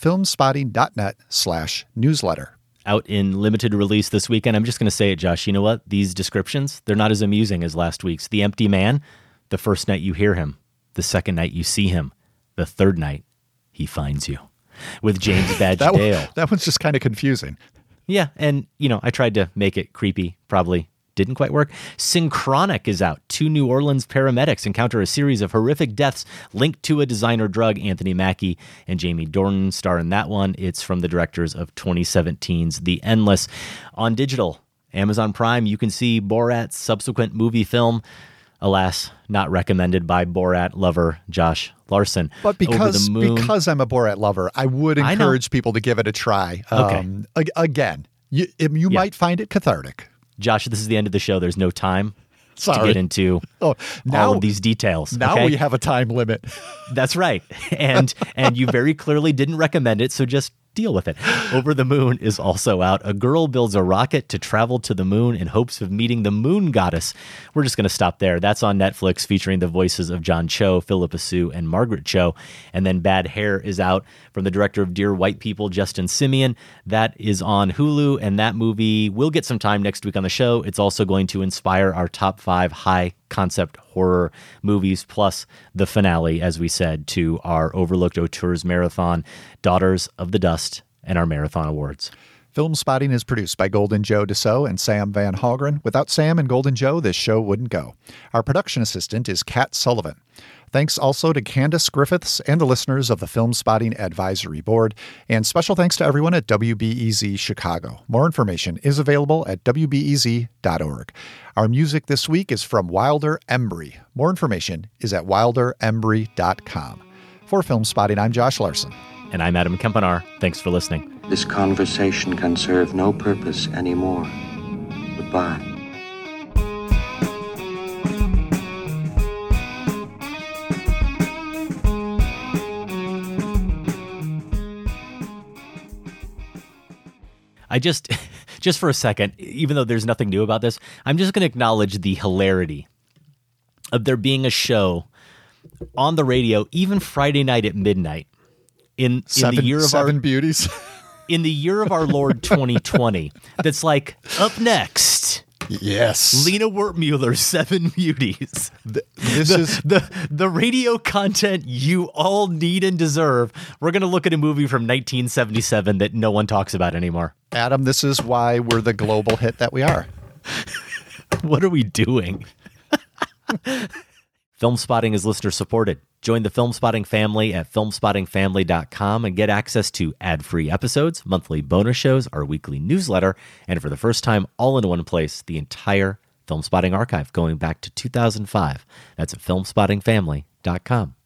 Speaker 7: filmspotting.net/newsletter.
Speaker 8: Out in limited release this weekend, I'm just going to say it, Josh. You know what? These descriptions, they're not as amusing as last week's. The Empty Man, the first night you hear him. The second night you see him. The third night he finds you. With James Badge Dale.
Speaker 7: That one's just kind of confusing.
Speaker 8: Yeah, and, I tried to make it creepy, probably didn't quite work. Synchronic is out. 2 New Orleans paramedics encounter a series of horrific deaths linked to a designer drug. Anthony Mackie and Jamie Dornan star in that one. It's from the directors of 2017's The Endless. On digital, Amazon Prime, you can see Borat's subsequent movie film. Alas, not recommended by Borat lover Josh Larson.
Speaker 7: But because I'm a Borat lover, I would encourage people to give it a try.
Speaker 8: Okay.
Speaker 7: Again, you might find it cathartic.
Speaker 8: Josh, this is the end of the show. There's no time to get into all of these details.
Speaker 7: Now we have a time limit.
Speaker 8: That's right. And you very clearly didn't recommend it, so just deal with it. Over the Moon is also out. A girl builds a rocket to travel to the moon in hopes of meeting the moon goddess. We're just going to stop there. That's on Netflix, featuring the voices of John Cho, Philippa Soo, and Margaret Cho. And then Bad Hair is out from the director of Dear White People, Justin Simien. That is on Hulu, and that movie will get some time next week on the show. It's also going to inspire our top 5 high-concept horror movies, plus the finale, as we said, to our Overlooked Auteurs Marathon, Daughters of the Dust, and our Marathon Awards.
Speaker 7: Film Spotting is produced by Golden Joe Dassault and Sam Van Hallgren. Without Sam and Golden Joe, this show wouldn't go. Our production assistant is Kat Sullivan. Thanks also to Candace Griffiths and the listeners of the Film Spotting Advisory Board. And special thanks to everyone at WBEZ Chicago. More information is available at WBEZ.org. Our music this week is from Wilder Embry. More information is at wilderembry.com. For Film Spotting, I'm Josh Larson.
Speaker 8: And I'm Adam Kempenaar. Thanks for listening.
Speaker 18: This conversation can serve no purpose anymore. Goodbye.
Speaker 8: I just for a second, even though there's nothing new about this, I'm just going to acknowledge the hilarity of there being a show on the radio, even Friday night at midnight, in the year of
Speaker 7: Seven Beauties.
Speaker 8: In the year of our Lord 2020, that's like, up next.
Speaker 7: Yes.
Speaker 8: Lena Wertmüller's Seven Beauties.
Speaker 7: This is
Speaker 8: the radio content you all need and deserve. We're going to look at a movie from 1977 that no one talks about anymore.
Speaker 7: Adam, this is why we're the global hit that we are.
Speaker 8: What are we doing? Film Spotting is listener supported. Join the Film Spotting family at filmspottingfamily.com and get access to ad-free episodes, monthly bonus shows, our weekly newsletter, and for the first time, all in one place, the entire Film Spotting archive going back to 2005. That's at filmspottingfamily.com.